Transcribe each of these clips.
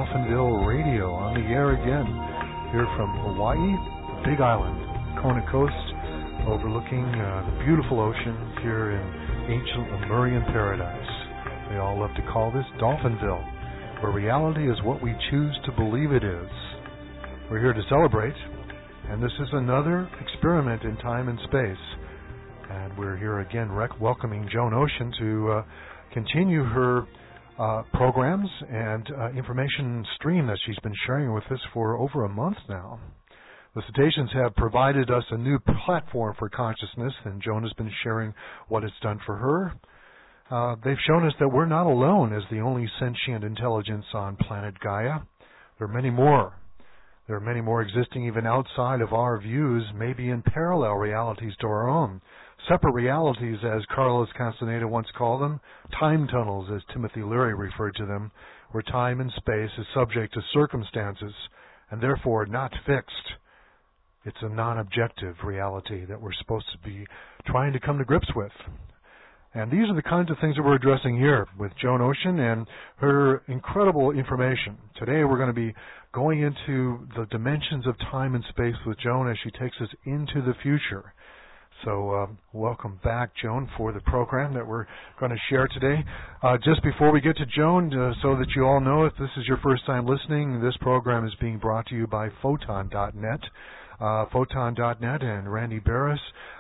Dolphinville Radio on the air again, here from Hawaii, Big Island, Kona Coast, overlooking the beautiful ocean here in ancient Lemurian paradise. They all love to call this Dolphinville, where reality is what we choose to believe it is. We're here to celebrate, and this is another experiment in time and space. And we're here again welcoming Joan Ocean to continue her programs and information stream that she's been sharing with us for over a month now. The cetaceans have provided us a new platform for consciousness, and Joan has been sharing what it's done for her. They've shown us that we're not alone as the only sentient intelligence on planet Gaia. There are many more. There are many more existing even outside of our views, maybe in parallel realities to our own. Separate realities, as Carlos Castaneda once called them, time tunnels, as Timothy Leary referred to them, where time and space is subject to circumstances and therefore not fixed. It's a non-objective reality that we're supposed to be trying to come to grips with. And these are the kinds of things that we're addressing here with Joan Ocean and her incredible information. Today we're going to be going into the dimensions of time and space with Joan as she takes us into the future. So welcome back, Joan, for the program that we're going to share today. Just before we get to Joan, so that you all know, if this is your first time listening, this program is being brought to you by Photon.net. Photon.net and Randy Barris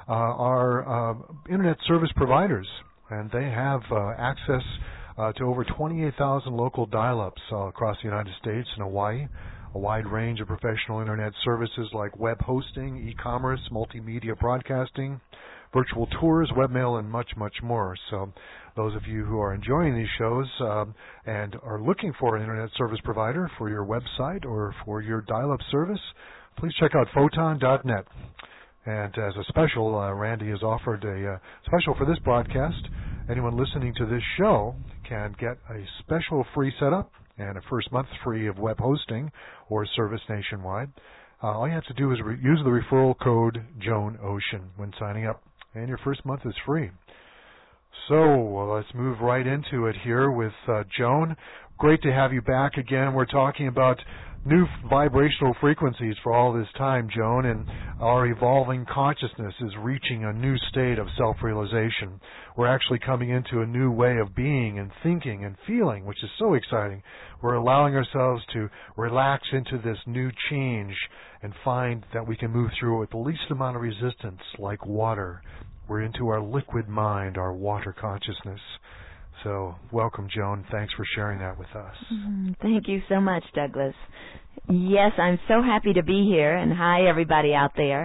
are Internet service providers, and they have access to over 28,000 local dial-ups across the United States and Hawaii, a wide range of professional Internet services like web hosting, e-commerce, multimedia broadcasting, virtual tours, webmail, and much, much more. So those of you who are enjoying these shows and are looking for an Internet service provider for your website or for your dial-up service, please check out Photon.net. And as a special, Randy has offered a special for this broadcast. Anyone listening to this show can get a special free setup and a first month free of web hosting or service nationwide. All you have to do is use the referral code Joan Ocean when signing up, and your first month is free. So let's move right into it here with Joan. Great to have you back again. We're talking about new vibrational frequencies for all this time, Joan, and our evolving consciousness is reaching a new state of self-realization. We're actually coming into a new way of being and thinking and feeling, which is so exciting. We're allowing ourselves to relax into this new change and find that we can move through it with the least amount of resistance, like water. We're into our liquid mind, our water consciousness. So welcome, Joan. Thanks for sharing that with us. Thank you so much, Douglas. Yes, I'm so happy to be here, and hi, everybody out there.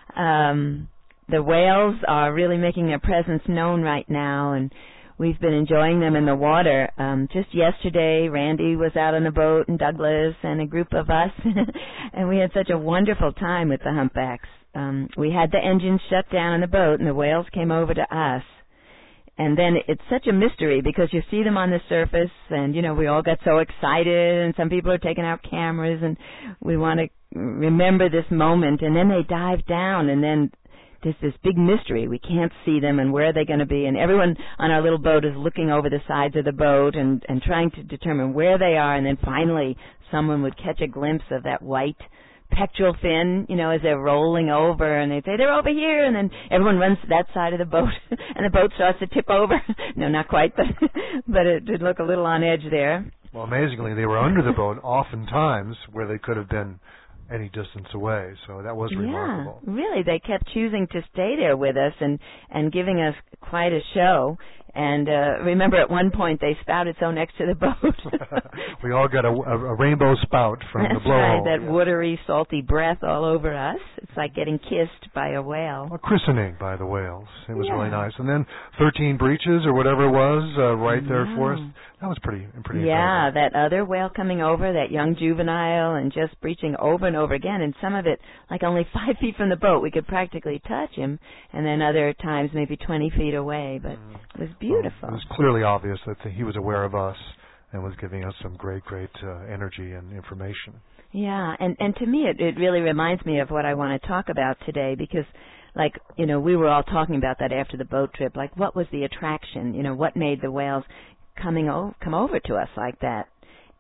The whales are really making their presence known right now, and we've been enjoying them in the water. Just yesterday, Randy was out on a boat, and Douglas and a group of us, and we had such a wonderful time with the humpbacks. We had the engines shut down on the boat, and the whales came over to us. And then it's such a mystery because you see them on the surface and, you know, we all got so excited and some people are taking out cameras and we want to remember this moment. And then they dive down and then there's this big mystery. We can't see them and where are they going to be. And everyone on our little boat is looking over the sides of the boat and trying to determine where they are. And then finally someone would catch a glimpse of that white pectoral fin, you know, as they're rolling over, and they say, they're over here, and then everyone runs to that side of the boat, and the boat starts to tip over. No, not quite, but it did look a little on edge there. Well, amazingly, they were under the boat oftentimes where they could have been any distance away, so that was remarkable. Yeah, really, they kept choosing to stay there with us and giving us quite a show. And remember, at one point, they spouted so next to the boat. We all got a rainbow spout from the blowhole. Right, that watery, salty breath all over us. It's like getting kissed by a whale. A christening by the whales. It was really nice. And then 13 breaches or whatever it was right there for us. That was pretty incredible. Yeah, that other whale coming over, that young juvenile, and just breaching over and over again. And some of it, like only 5 feet from the boat, we could practically touch him. And then other times, maybe 20 feet away. But it was beautiful. It was clearly obvious that he was aware of us and was giving us some great energy and information. Yeah, and to me it really reminds me of what I want to talk about today because, like, you know, we were all talking about that after the boat trip. Like, what was the attraction? You know, what made the whales come over to us like that?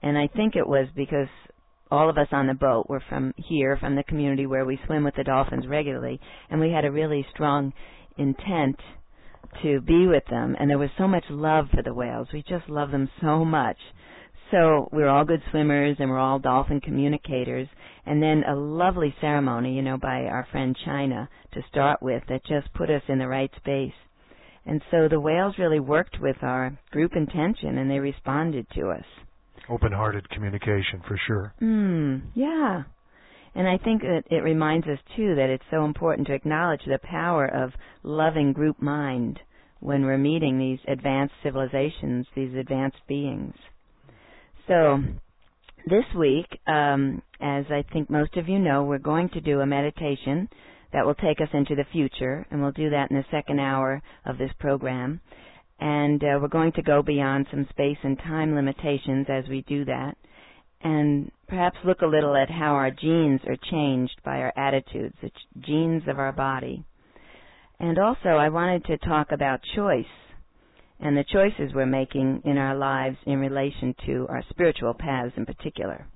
And I think it was because all of us on the boat were from here, from the community where we swim with the dolphins regularly, and we had a really strong intent to be with them, and there was so much love for the whales. We just love them so much. So we're all good swimmers, and we're all dolphin communicators, and then a lovely ceremony, by our friend China to start with that just put us in the right space. And so the whales really worked with our group intention, and they responded to us. Open-hearted communication, for sure. Yeah. And I think that it reminds us, too, that it's so important to acknowledge the power of loving group mind when we're meeting these advanced civilizations, these advanced beings. So this week, as I think most of you know, we're going to do a meditation that will take us into the future, and we'll do that in the second hour of this program. And we're going to go beyond some space and time limitations as we do that, and perhaps look a little at how our genes are changed by our attitudes, the genes of our body. And also, I wanted to talk about choice and the choices we're making in our lives in relation to our spiritual paths in particular.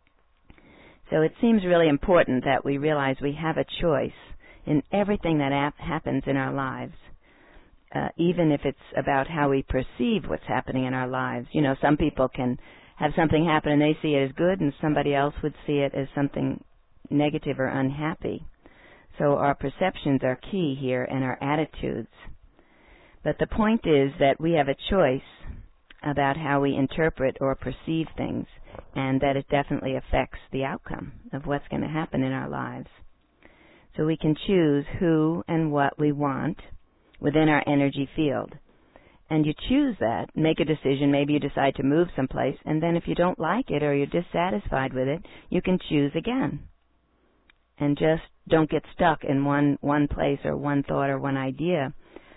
So it seems really important that we realize we have a choice in everything that happens in our lives, even if it's about how we perceive what's happening in our lives. Some people can have something happen and they see it as good, and somebody else would see it as something negative or unhappy. So our perceptions are key here, and our attitudes. But the point is that we have a choice about how we interpret or perceive things, and that it definitely affects the outcome of what's going to happen in our lives. So we can choose who and what we want within our energy field. And you choose that, make a decision, maybe you decide to move someplace, and then if you don't like it or you're dissatisfied with it, you can choose again. And just don't get stuck in one place or one thought or one idea.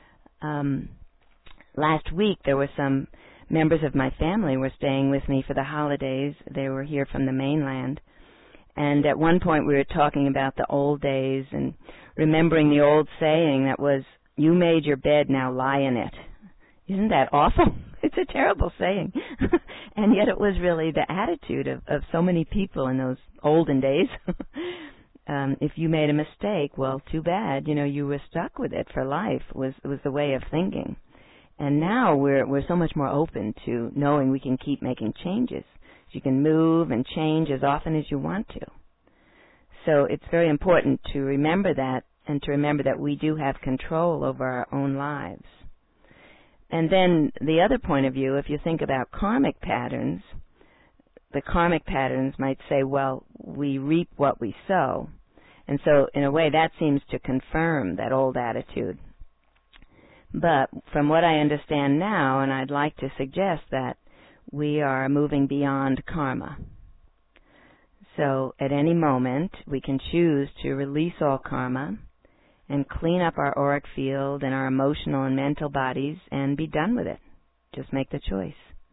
Last week there were some members of my family were staying with me for the holidays. They were here from the mainland. And at one point we were talking about the old days and remembering the old saying that was, "You made your bed, now lie in it." Isn't that awful? It's a terrible saying. And yet it was really the attitude of so many people in those olden days. If you made a mistake, well, too bad. You were stuck with it for life, was the way of thinking. And now we're so much more open to knowing we can keep making changes. You can move and change as often as you want to. So it's very important to remember that, and to remember that we do have control over our own lives. And then the other point of view, if you think about karmic patterns, the karmic patterns might say, well, we reap what we sow. And so in a way that seems to confirm that old attitude. But from what I understand now, and I'd like to suggest that we are moving beyond karma. So at any moment we can choose to release all karma and clean up our auric field and our emotional and mental bodies and be done with it. Just make the choice.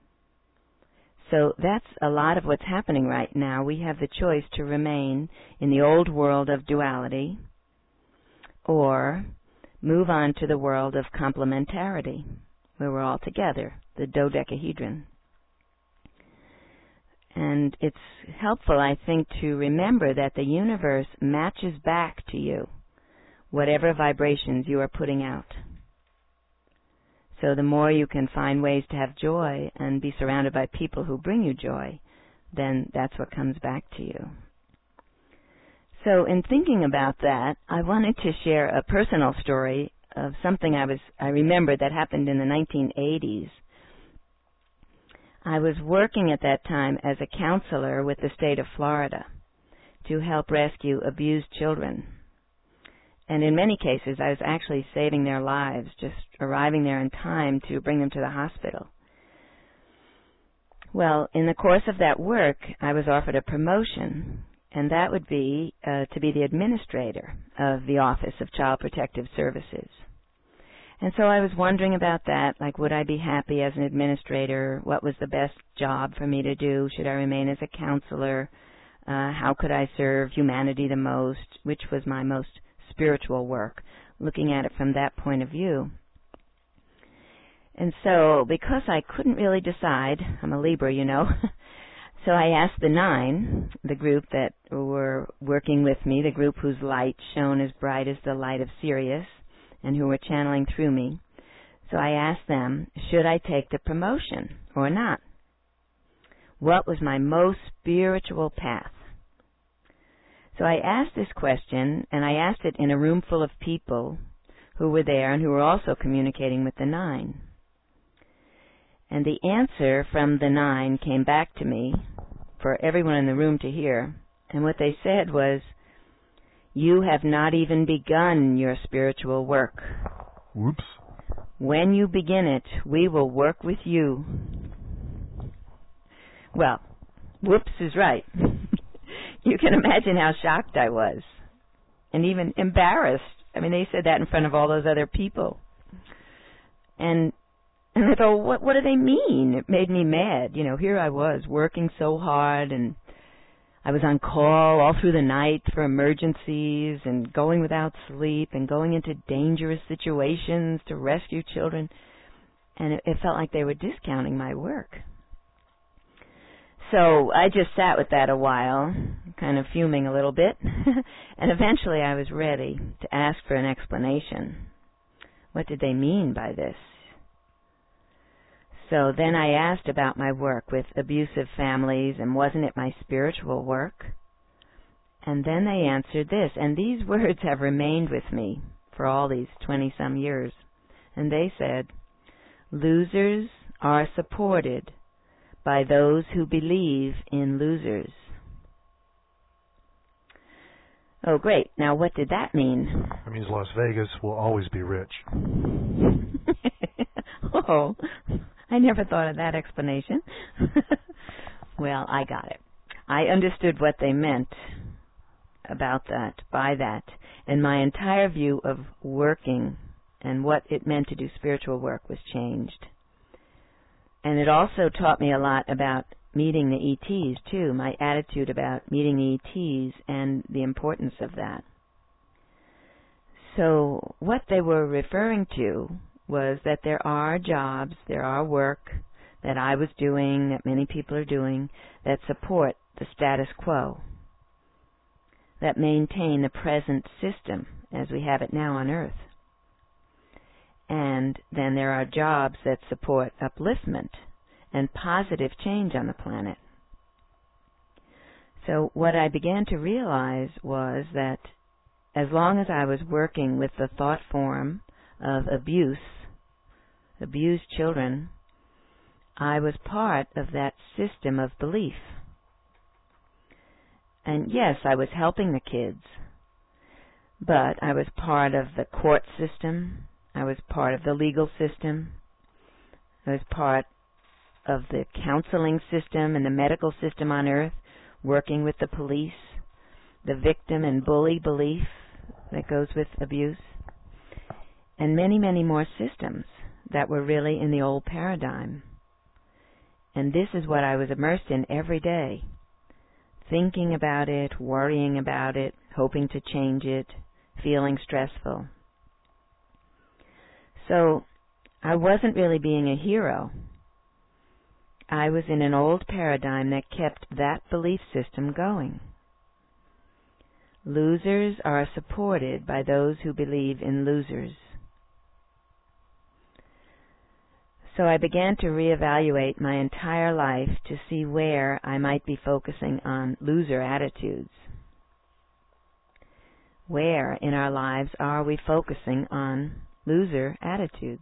So that's a lot of what's happening right now. We have the choice to remain in the old world of duality or move on to the world of complementarity, where we're all together, the dodecahedron. And it's helpful, I think, to remember that the universe matches back to you whatever vibrations you are putting out. So the more you can find ways to have joy and be surrounded by people who bring you joy, then that's what comes back to you. So in thinking about that, I wanted to share a personal story of something I remember that happened in the 1980s. I was working at that time as a counselor with the state of Florida to help rescue abused children. And in many cases, I was actually saving their lives, just arriving there in time to bring them to the hospital. Well, in the course of that work, I was offered a promotion, and that would be to be the administrator of the Office of Child Protective Services. And so I was wondering about that, like, would I be happy as an administrator? What was the best job for me to do? Should I remain as a counselor? How could I serve humanity the most? Which was my most spiritual work, looking at it from that point of view. And so, because I couldn't really decide, I'm a Libra, So I asked the 9, the group that were working with me, the group whose light shone as bright as the light of Sirius, and who were channeling through me. So I asked them, should I take the promotion or not? What was my most spiritual path? So I asked this question, and I asked it in a room full of people who were there and who were also communicating with the 9. And the answer from the 9 came back to me for everyone in the room to hear. And what they said was, you have not even begun your spiritual work. Whoops. When you begin it, we will work with you. Well, whoops is right. You can imagine how shocked I was, and even embarrassed. I mean, they said that in front of all those other people. And I thought, what do they mean? It made me mad. You know, here I was working so hard, and I was on call all through the night for emergencies and going without sleep and going into dangerous situations to rescue children. And it felt like they were discounting my work. So I just sat with that a while, kind of fuming a little bit, and eventually I was ready to ask for an explanation. What did they mean by this? So then I asked about my work with abusive families, and wasn't it my spiritual work? And then they answered this, and these words have remained with me for all these 20-some years. And they said, losers are supported by those who believe in losers. Oh, great. Now, what did that mean? That means Las Vegas will always be rich. Oh, I never thought of that explanation. Well, I got it. I understood what they meant about that, by that, and my entire view of working and what it meant to do spiritual work was changed. And it also taught me a lot about meeting the ETs, too, my attitude about meeting the ETs and the importance of that. So what they were referring to was that there are jobs, there are work that I was doing, that many people are doing, that support the status quo, that maintain the present system as we have it now on Earth. And then there are jobs that support upliftment and positive change on the planet. So what I began to realize was that as long as I was working with the thought form of abused children, I was part of that system of belief. And yes, I was helping the kids, but I was part of the court system, I was part of the legal system, I was part of the counseling system and the medical system on Earth, working with the police, the victim and bully belief that goes with abuse, and many, many more systems that were really in the old paradigm. And this is what I was immersed in every day, thinking about it, worrying about it, hoping to change it, feeling stressful. So I wasn't really being a hero. I was in an old paradigm that kept that belief system going. Losers are supported by those who believe in losers. So I began to reevaluate my entire life to see where I might be focusing on loser attitudes. Where in our lives are we focusing on loser attitudes?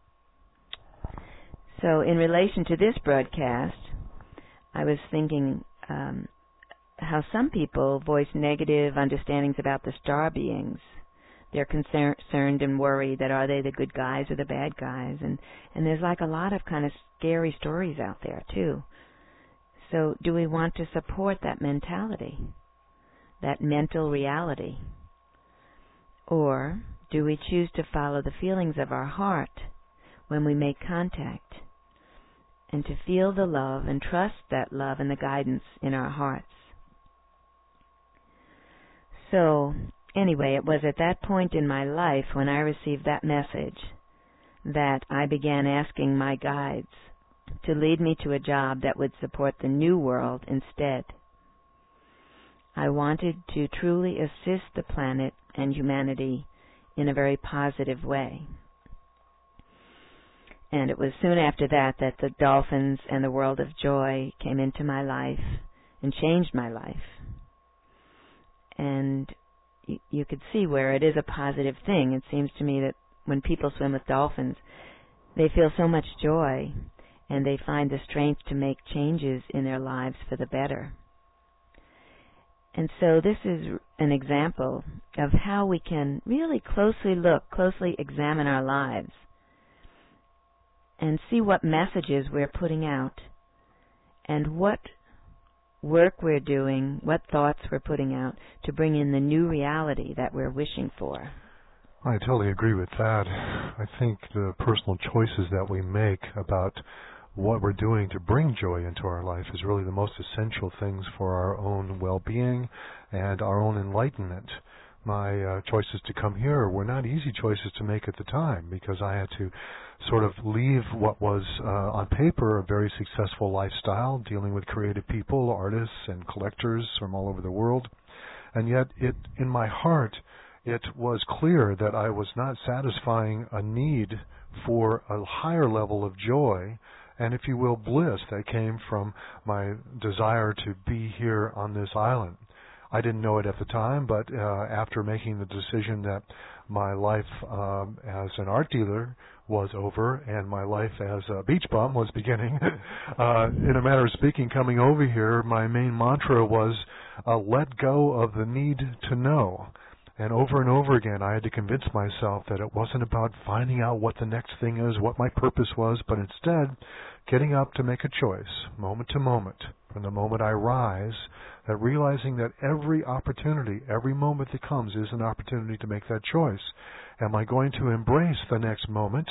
So in relation to this broadcast, I was thinking how some people voice negative understandings about the star beings. They're concerned and worried that are they the good guys or the bad guys? And there's like a lot of kind of scary stories out there, too. So do we want to support that mentality, that mental reality? Or do we choose to follow the feelings of our heart when we make contact, and to feel the love and trust that love and the guidance in our hearts? So anyway, it was at that point in my life when I received that message that I began asking my guides, to lead me to a job that would support the new world instead. I wanted to truly assist the planet and humanity in a very positive way. And it was soon after that that the dolphins and the world of joy came into my life and changed my life. And you could see where it is a positive thing. It seems to me that when people swim with dolphins, they feel so much joy, and they find the strength to make changes in their lives for the better. And so this is an example of how we can really closely examine our lives and see what messages we're putting out and what work we're doing, what thoughts we're putting out to bring in the new reality that we're wishing for. I totally agree with that. I think the personal choices that we make about what we're doing to bring joy into our life is really the most essential things for our own well-being and our own enlightenment. My choices to come here were not easy choices to make at the time, because I had to sort of leave what was on paper a very successful lifestyle, dealing with creative people, artists and collectors from all over the world. And yet in my heart it was clear that I was not satisfying a need for a higher level of joy and, if you will, bliss that came from my desire to be here on this island. I didn't know it at the time, but after making the decision that my life as an art dealer was over and my life as a beach bum was beginning, in a matter of speaking, coming over here, my main mantra was let go of the need to know. And over again, I had to convince myself that it wasn't about finding out what the next thing is, what my purpose was, but instead getting up to make a choice, moment to moment, from the moment I rise, that realizing that every opportunity, every moment that comes is an opportunity to make that choice. Am I going to embrace the next moment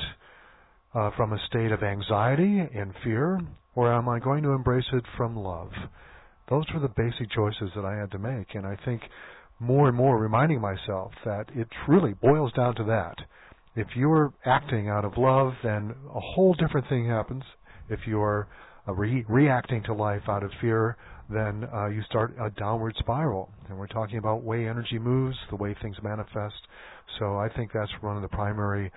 from a state of anxiety and fear, or am I going to embrace it from love? Those were the basic choices that I had to make, and I think more and more reminding myself that it really boils down to that. If you're acting out of love, then a whole different thing happens. If you're reacting to life out of fear, then you start a downward spiral. And we're talking about the way energy moves, the way things manifest. So I think that's one of the primary,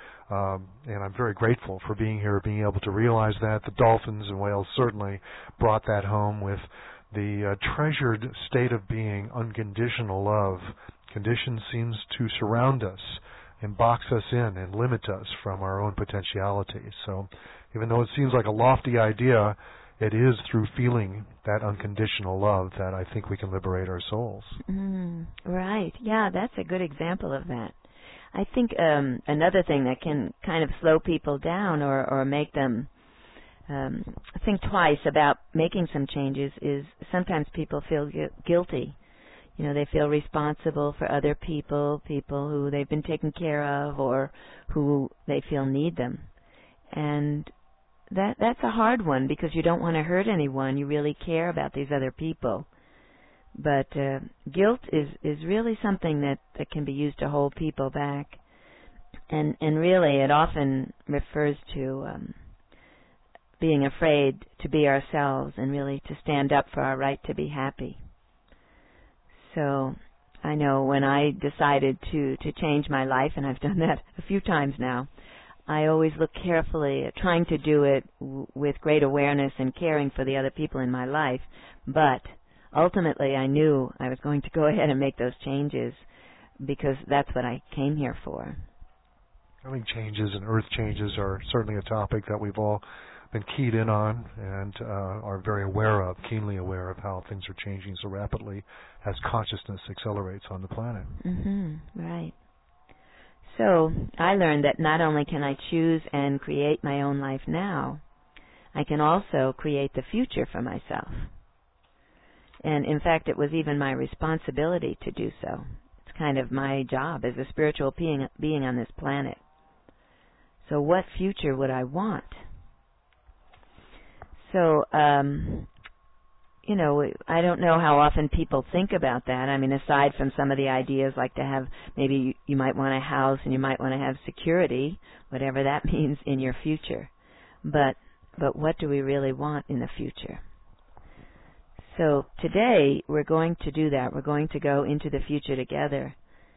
and I'm very grateful for being here, being able to realize that. The dolphins and whales certainly brought that home with the treasured state of being, unconditional love. Condition seems to surround us and box us in and limit us from our own potentiality. So even though it seems like a lofty idea, it is through feeling that unconditional love that I think we can liberate our souls. Right. Yeah, that's a good example of that. I think another thing that can kind of slow people down or make them think twice about making some changes is sometimes people feel guilty. You know, they feel responsible for other people who they've been taken care of or who they feel need them. And that's a hard one because you don't want to hurt anyone. You really care about these other people. But guilt is really something that can be used to hold people back. And really it often refers to being afraid to be ourselves and really to stand up for our right to be happy. So I know when I decided to change my life, and I've done that a few times now, I always look carefully at trying to do it with great awareness and caring for the other people in my life. But ultimately I knew I was going to go ahead and make those changes because that's what I came here for. I think changes and earth changes are certainly a topic that we've all been keyed in on and are very aware of, keenly aware of how things are changing so rapidly as consciousness accelerates on the planet. Right. So I learned that not only can I choose and create my own life now, I can also create the future for myself. And in fact, it was even my responsibility to do so. It's kind of my job as a spiritual being on this planet. So what future would I want? So, you know, I don't know how often people think about that. I mean, aside from some of the ideas like to have, maybe you might want a house and you might want to have security, whatever that means in your future. But but what do we really want in the future? So today we're going to do that. We're going to go into the future together.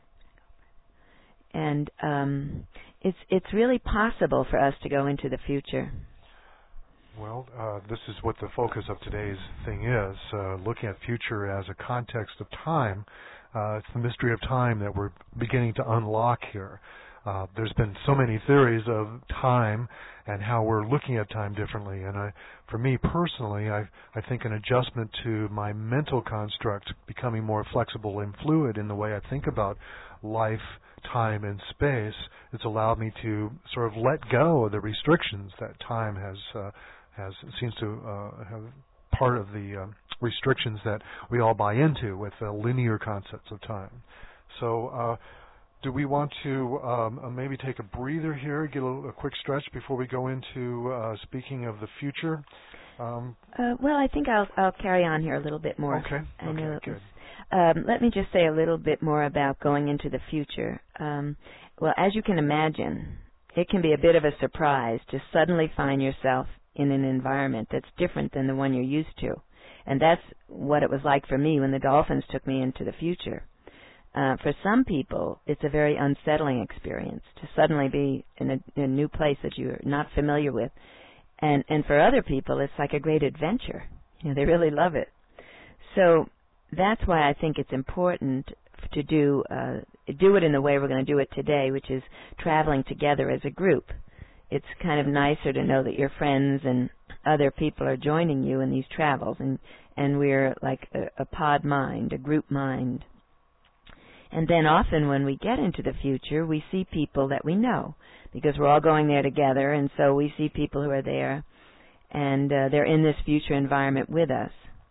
And it's really possible for us to go into the future. Well, this is what the focus of today's thing is, looking at future as a context of time. It's the mystery of time that we're beginning to unlock here. There's been so many theories of time and how we're looking at time differently. And for me personally, I think an adjustment to my mental construct, becoming more flexible and fluid in the way I think about life, time, and space, it's allowed me to sort of let go of the restrictions that time seems to have part of the restrictions that we all buy into with linear concepts of time. So do we want to maybe take a breather here, get a quick stretch before we go into speaking of the future? Well, I think I'll carry on here a little bit more. Okay. I know good. Let me just say a little bit more about going into the future. Well, as you can imagine, it can be a bit of a surprise to suddenly find yourself in an environment that's different than the one you're used to. And that's what it was like for me when the dolphins took me into the future. For some people, it's a very unsettling experience to suddenly be in a new place that you're not familiar with. And for other people, it's like a great adventure. They really love it. So that's why I think it's important to do it in the way we're going to do it today, which is traveling together as a group. It's kind of nicer to know that your friends and other people are joining you in these travels, and we're like a pod mind, a group mind. And then often when we get into the future, we see people that we know, because we're all going there together, and so we see people who are there, and they're in this future environment with us.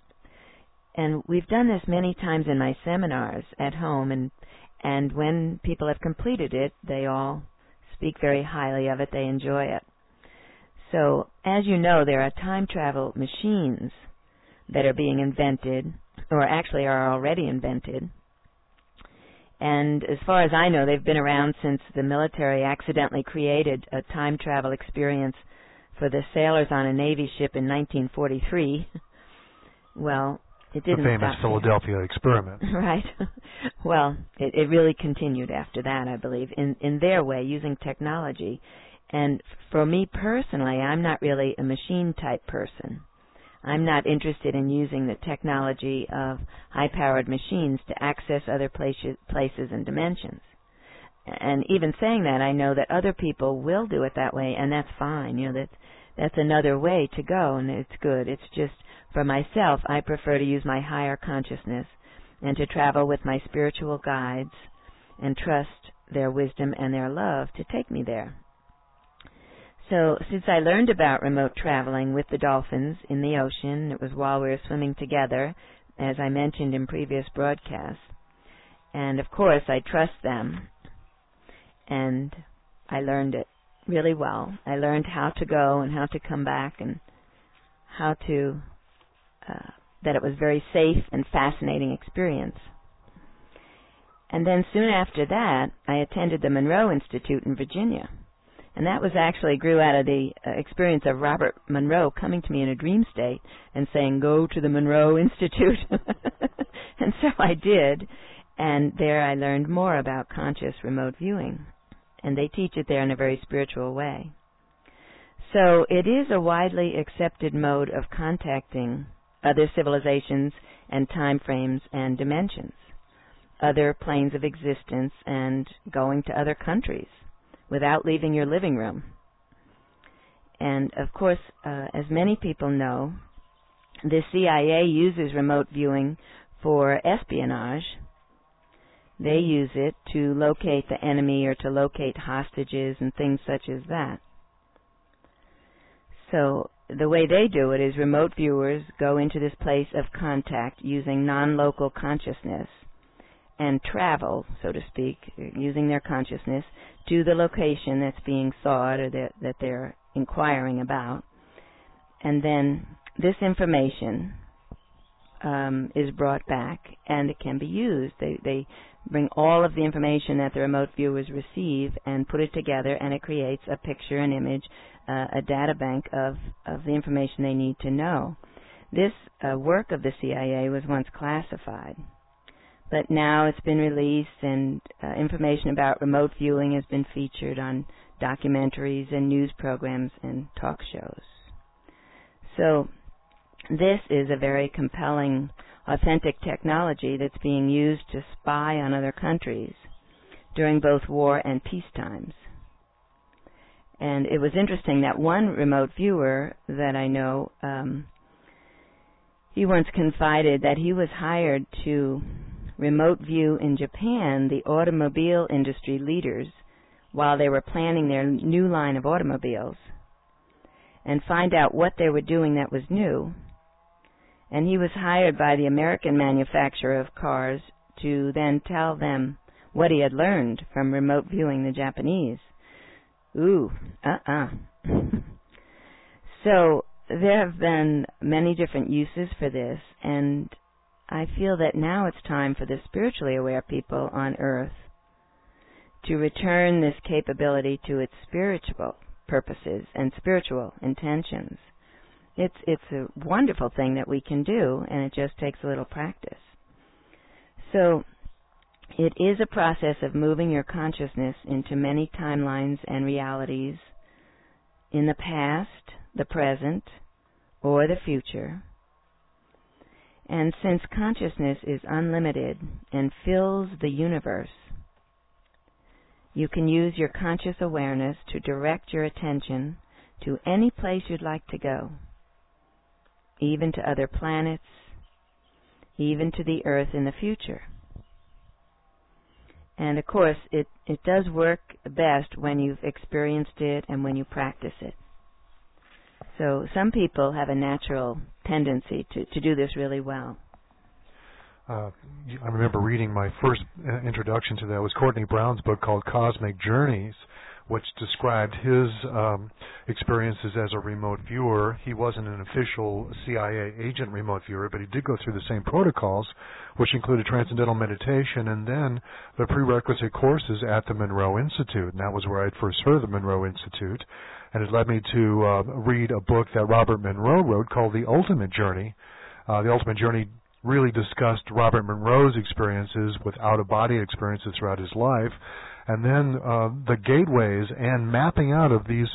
And we've done this many times in my seminars at home, and when people have completed it, they all speak very highly of it. They enjoy it. So, as you know, there are time travel machines that are being invented, or actually are already invented. And as far as I know, they've been around since the military accidentally created a time travel experience for the sailors on a Navy ship in 1943. Well, it didn't the famous Philadelphia experiment. Right. Well, it really continued after that, I believe, in their way, using technology. And for me personally, I'm not really a machine-type person. I'm not interested in using the technology of high-powered machines to access other places and dimensions. And even saying that, I know that other people will do it that way, and that's fine. That's another way to go, and it's good. It's just, for myself, I prefer to use my higher consciousness and to travel with my spiritual guides and trust their wisdom and their love to take me there. So since I learned about remote traveling with the dolphins in the ocean, it was while we were swimming together, as I mentioned in previous broadcasts. And, of course, I trust them, and I learned it really well. I learned how to go and how to come back and how to, that it was a very safe and fascinating experience. And then soon after that, I attended the Monroe Institute in Virginia. And that was actually grew out of the experience of Robert Monroe coming to me in a dream state and saying, go to the Monroe Institute. And so I did. And there I learned more about conscious remote viewing. And they teach it there in a very spiritual way. So it is a widely accepted mode of contacting other civilizations and time frames and dimensions, other planes of existence, and going to other countries without leaving your living room. And, of course, as many people know, the CIA uses remote viewing for espionage. They use it to locate the enemy or to locate hostages and things such as that. So the way they do it is remote viewers go into this place of contact using non-local consciousness and travel, so to speak, using their consciousness to the location that's being sought or that they're inquiring about. And then this information is brought back, and it can be used. They bring all of the information that the remote viewers receive and put it together, and it creates a picture, an image, a data bank of the information they need to know. This work of the CIA was once classified, but now it's been released, and information about remote viewing has been featured on documentaries and news programs and talk shows. So this is a very compelling, authentic technology that's being used to spy on other countries during both war and peace times. And it was interesting that one remote viewer that I know, he once confided that he was hired to remote view in Japan the automobile industry leaders while they were planning their new line of automobiles and find out what they were doing that was new. And he was hired by the American manufacturer of cars to then tell them what he had learned from remote viewing the Japanese. So there have been many different uses for this, and I feel that now it's time for the spiritually aware people on Earth to return this capability to its spiritual purposes and spiritual intentions. It's a wonderful thing that we can do, and it just takes a little practice. So it is a process of moving your consciousness into many timelines and realities in the past, the present, or the future. And since consciousness is unlimited and fills the universe, you can use your conscious awareness to direct your attention to any place you'd like to go, even to other planets, even to the Earth in the future. And of course, it does work best when you've experienced it and when you practice it. So some people have a natural tendency to do this really well. I remember reading my first introduction to that was Courtney Brown's book called Cosmic Journeys, which described his experiences as a remote viewer. He wasn't an official CIA agent remote viewer, but he did go through the same protocols, which included transcendental meditation and then the prerequisite courses at the Monroe Institute. And that was where I'd first heard of the Monroe Institute. And it led me to read a book that Robert Monroe wrote called The Ultimate Journey. The Ultimate Journey really discussed Robert Monroe's experiences with out-of-body experiences throughout his life, and then the gateways and mapping out of these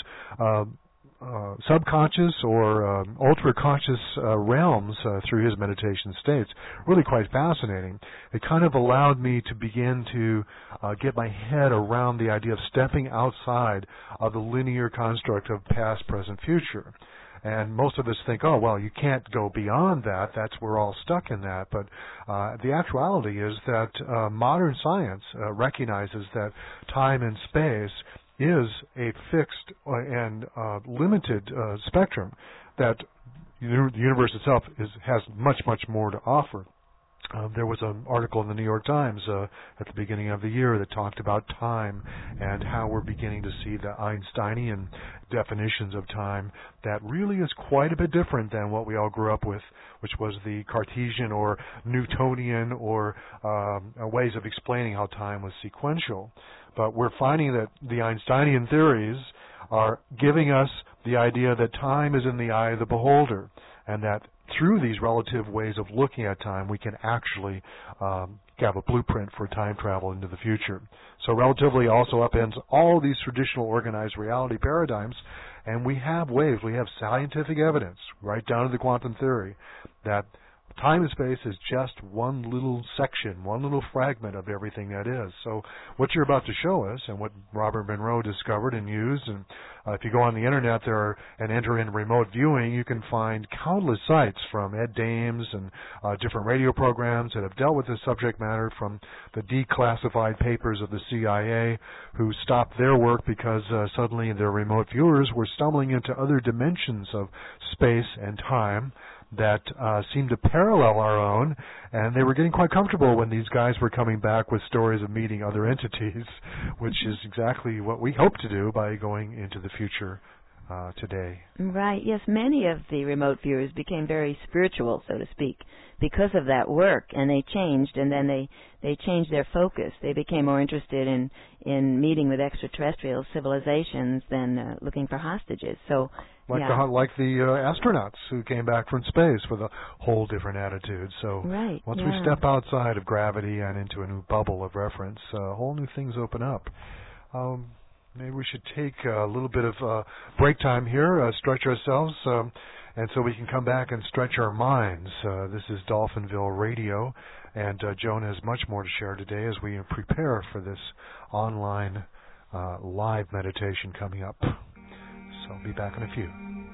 subconscious or ultra-conscious realms through his meditation states. Really quite fascinating. It kind of allowed me to begin to get my head around the idea of stepping outside of the linear construct of past, present, future. And most of us think, oh, well, you can't go beyond that. We're all stuck in that. But the actuality is that modern science recognizes that time and space is a fixed and limited spectrum, that the universe itself has much, much more to offer. There was an article in the New York Times at the beginning of the year that talked about time and how we're beginning to see the Einsteinian definitions of time that really is quite a bit different than what we all grew up with, which was the Cartesian or Newtonian or ways of explaining how time was sequential. But we're finding that the Einsteinian theories are giving us the idea that time is in the eye of the beholder, and that through these relative ways of looking at time, we can actually have a blueprint for time travel into the future. So relatively also upends all these traditional organized reality paradigms, and we have ways, we have scientific evidence, right down to the quantum theory, that time and space is just one little section, one little fragment of everything that is. So what you're about to show us and what Robert Monroe discovered and used, and if you go on the Internet there and enter in remote viewing, you can find countless sites from Ed Dames and different radio programs that have dealt with this subject matter, from the declassified papers of the CIA who stopped their work because suddenly their remote viewers were stumbling into other dimensions of space and time that seemed to parallel our own, and they were getting quite comfortable when these guys were coming back with stories of meeting other entities, which is exactly what we hope to do by going into the future today. Right. Yes, many of the remote viewers became very spiritual, so to speak, because of that work, and they changed, and then they changed their focus. They became more interested in meeting with extraterrestrial civilizations than looking for hostages. So, like the astronauts who came back from space with a whole different attitude. So once we step outside of gravity and into a new bubble of reference, whole new things open up. Maybe we should take a little bit of break time here, stretch ourselves, and so we can come back and stretch our minds. This is Dolphinville Radio, and Joan has much more to share today as we prepare for this online live meditation coming up. So I'll be back in a few.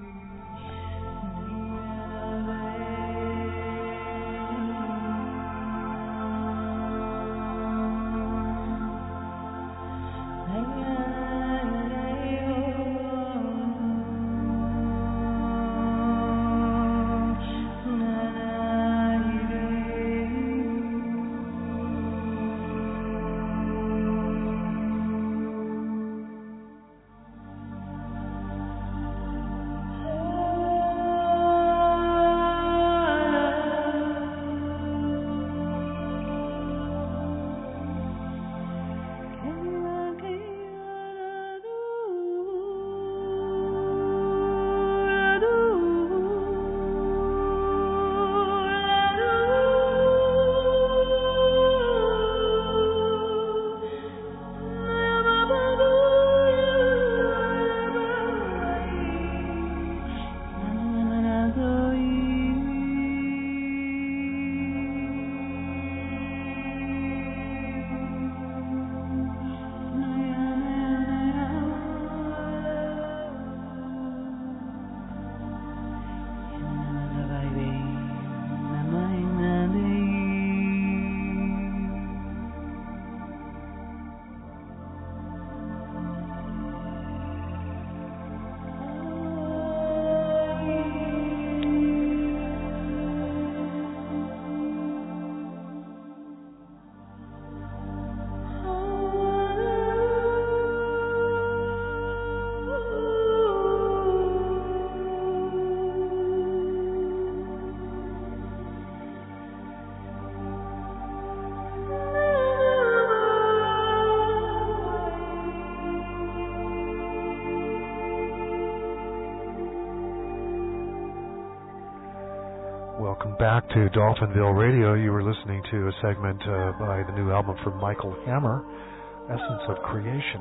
Welcome back to Dolphinville Radio. You were listening to a segment by the new album from Michael Hammer, Essence of Creation.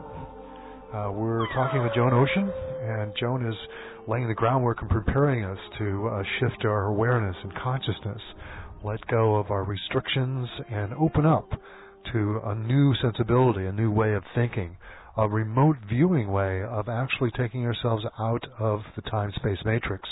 We're talking with Joan Ocean, and Joan is laying the groundwork and preparing us to shift our awareness and consciousness, let go of our restrictions, and open up to a new sensibility, a new way of thinking, a remote viewing way of actually taking ourselves out of the time-space matrix.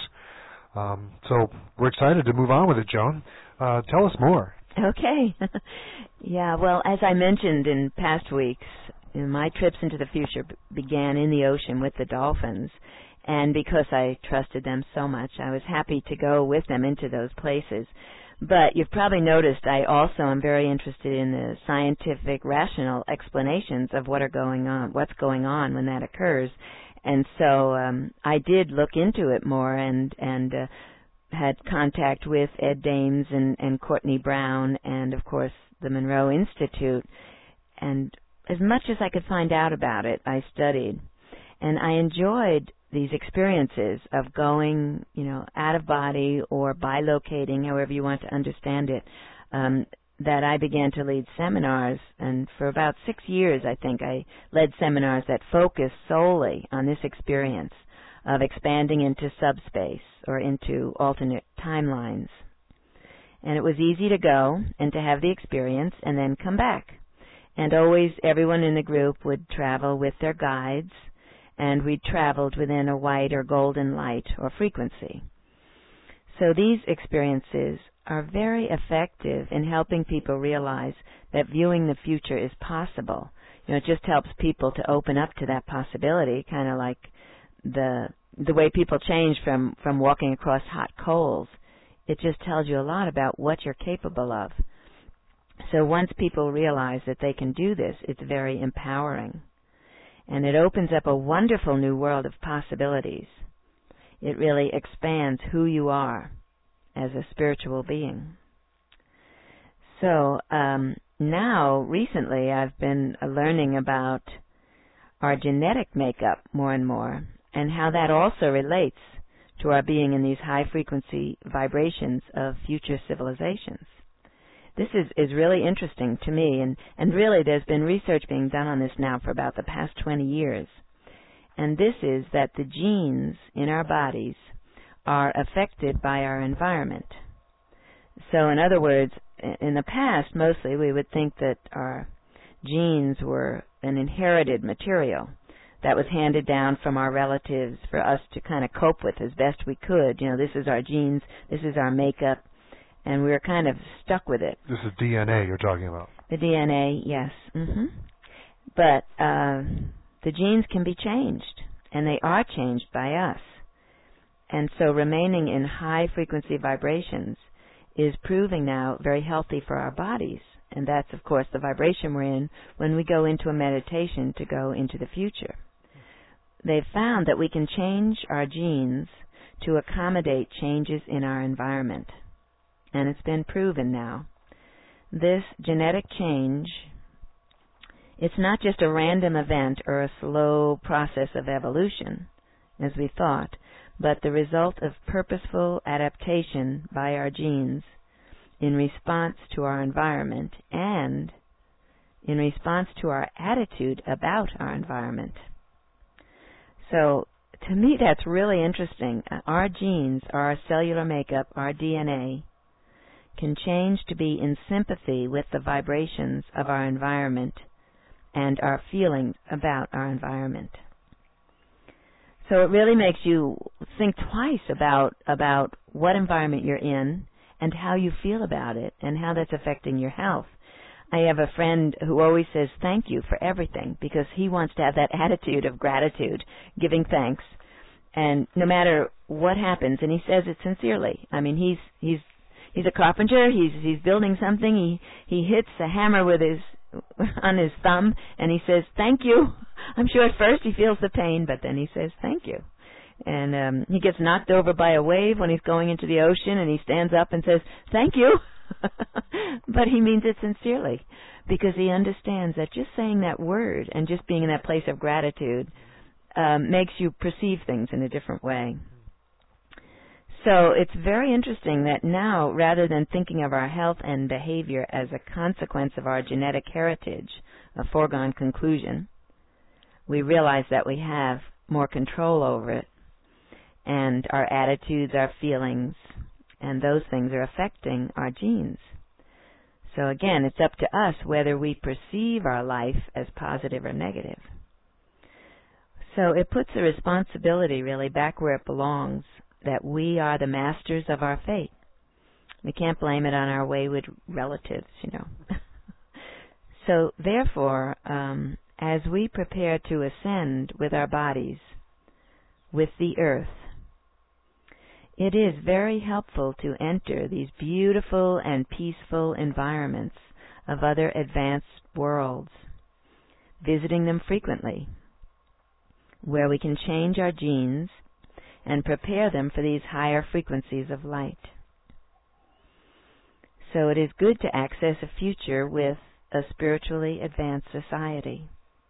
So we're excited to move on with it, Joan. Tell us more. Okay. Yeah, well, as I mentioned in past weeks, my trips into the future began in the ocean with the dolphins, and because I trusted them so much, I was happy to go with them into those places. But you've probably noticed I also am very interested in the scientific, rational explanations of what's going on when that occurs. And so I did look into it more and had contact with Ed Dames and Courtney Brown and, of course, the Monroe Institute. And as much as I could find out about it, I studied. And I enjoyed these experiences of going, out of body or bilocating, however you want to understand it, that I began to lead seminars, and for about 6 years, I think, I led seminars that focused solely on this experience of expanding into subspace or into alternate timelines. And it was easy to go and to have the experience and then come back. And always everyone in the group would travel with their guides, and we traveled within a white or golden light or frequency. So these experiences are very effective in helping people realize that viewing the future is possible. It just helps people to open up to that possibility, kind of like the way people change from walking across hot coals. It just tells you a lot about what you're capable of. So once people realize that they can do this, it's very empowering. And it opens up a wonderful new world of possibilities. It really expands who you are as a spiritual being. So now, recently, I've been learning about our genetic makeup more and more, and how that also relates to our being in these high-frequency vibrations of future civilizations. This is really interesting to me, and really there's been research being done on this now for about the past 20 years. And this is that the genes in our bodies are affected by our environment. So in other words, in the past, mostly we would think that our genes were an inherited material that was handed down from our relatives for us to kind of cope with as best we could. You know, this is our genes, this is our makeup, and we were kind of stuck with it. This is DNA you're talking about. The DNA, yes. But the genes can be changed, and they are changed by us. And so remaining in high-frequency vibrations is proving now very healthy for our bodies. And that's, of course, the vibration we're in when we go into a meditation to go into the future. They've found that we can change our genes to accommodate changes in our environment. And it's been proven now. This genetic change, it's not just a random event or a slow process of evolution, as we thought, but the result of purposeful adaptation by our genes in response to our environment and in response to our attitude about our environment. So, to me, that's really interesting. Our genes, our cellular makeup, our DNA, can change to be in sympathy with the vibrations of our environment and our feelings about our environment. So it really makes you think twice about what environment you're in and how you feel about it and how that's affecting your health. I have a friend who always says thank you for everything because he wants to have that attitude of gratitude, giving thanks, and no matter what happens, and he says it sincerely. I mean, he's a carpenter. He's building something. He hits a hammer with on his thumb, and he says thank you. I'm sure at first he feels the pain, but then he says thank you. And he gets knocked over by a wave when he's going into the ocean, and he stands up and says thank you. But he means it sincerely because he understands that just saying that word and just being in that place of gratitude makes you perceive things in a different way. So it's very interesting that now, rather than thinking of our health and behavior as a consequence of our genetic heritage, a foregone conclusion, we realize that we have more control over it, and our attitudes, our feelings, and those things are affecting our genes. So again, it's up to us whether we perceive our life as positive or negative. So it puts the responsibility really back where it belongs, that we are the masters of our fate. We can't blame it on our wayward relatives, you know. So therefore, as we prepare to ascend with our bodies, with the earth, it is very helpful to enter these beautiful and peaceful environments of other advanced worlds, visiting them frequently, where we can change our genes and prepare them for these higher frequencies of light. So it is good to access a future with a spiritually advanced society.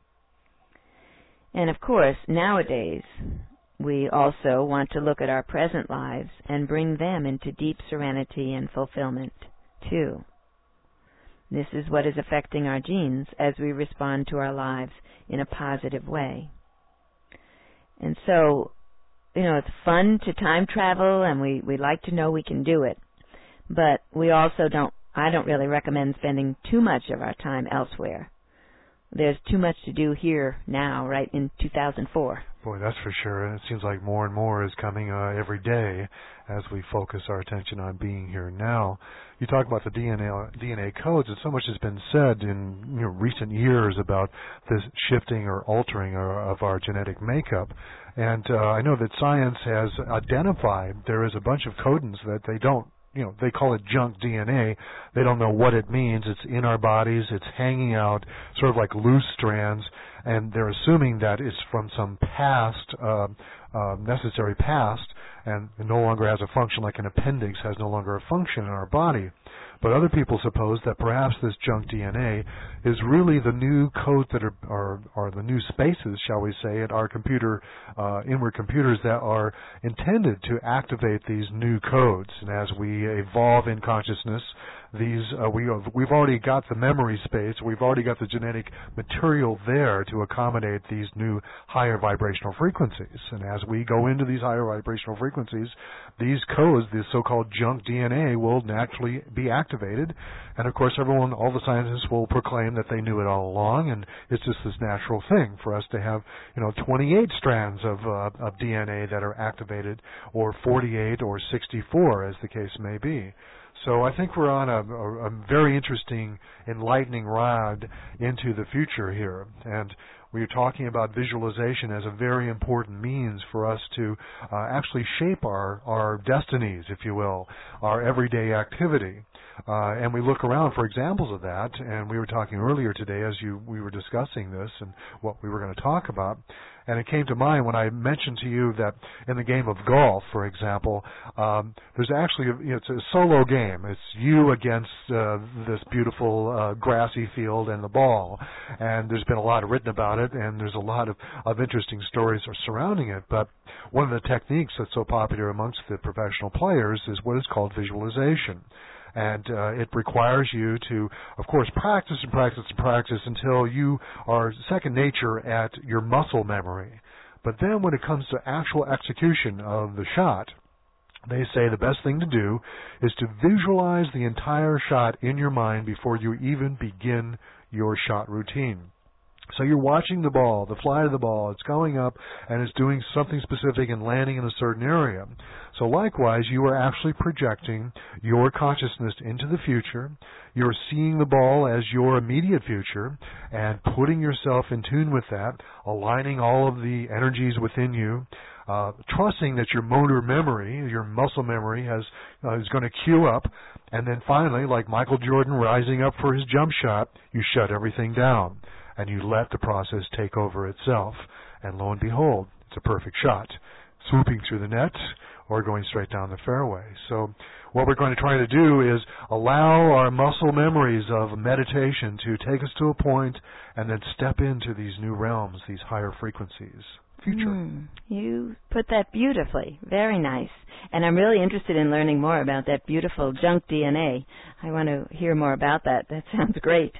And of course, nowadays, we also want to look at our present lives and bring them into deep serenity and fulfillment, too. This is what is affecting our genes as we respond to our lives in a positive way. And so, you know, it's fun to time travel, and we like to know we can do it. But we also I don't really recommend spending too much of our time elsewhere. There's too much to do here now, right, in 2004. Boy, that's for sure. And it seems like more and more is coming every day as we focus our attention on being here now. You talk about the DNA codes, and so much has been said in recent years about this shifting or altering of our genetic makeup. And I know that science has identified there is a bunch of codons that they don't, they call it junk DNA. They don't know what it means. It's in our bodies. It's hanging out sort of like loose strands. and they're assuming that it's from some past, necessary past, and it no longer has a function like an appendix has no longer a function in our body. But other people suppose that perhaps this junk DNA is really the new codes that are the new spaces, shall we say, at our computer, inward computers that are intended to activate these new codes. And as we evolve in consciousness, we've already got the memory space, we've already got the genetic material there to accommodate these new higher vibrational frequencies. And as we go into these higher vibrational frequencies, these codes, this so-called junk DNA, will naturally be activated. And of course, all the scientists will proclaim that they knew it all along, and it's just this natural thing for us to have, 28 strands of DNA that are activated, or 48 or 64, as the case may be. So I think we're on a very interesting, enlightening ride into the future here. And we're talking about visualization as a very important means for us to actually shape our destinies, if you will, our everyday activity. And we look around for examples of that, and we were talking earlier today as we were discussing this and what we were going to talk about, and it came to mind when I mentioned to you that in the game of golf, for example, there's actually, it's a solo game. It's you against this beautiful grassy field and the ball, and there's been a lot written about it, and there's a lot of interesting stories surrounding it, but one of the techniques that's so popular amongst the professional players is what is called visualization. And it requires you to, of course, practice and practice and practice until you are second nature at your muscle memory. But then when it comes to actual execution of the shot, they say the best thing to do is to visualize the entire shot in your mind before you even begin your shot routine. So you're watching the ball, the flight of the ball, it's going up and it's doing something specific and landing in a certain area. So likewise, you are actually projecting your consciousness into the future. You're seeing the ball as your immediate future and putting yourself in tune with that, aligning all of the energies within you, trusting that your motor memory, your muscle memory is going to queue up, and then finally, like Michael Jordan rising up for his jump shot, you shut everything down. And you let the process take over itself. And lo and behold, it's a perfect shot, swooping through the net or going straight down the fairway. So what we're going to try to do is allow our muscle memories of meditation to take us to a point and then step into these new realms, these higher frequencies. Future. You put that beautifully. Very nice. And I'm really interested in learning more about that beautiful junk DNA. I want to hear more about that. That sounds great.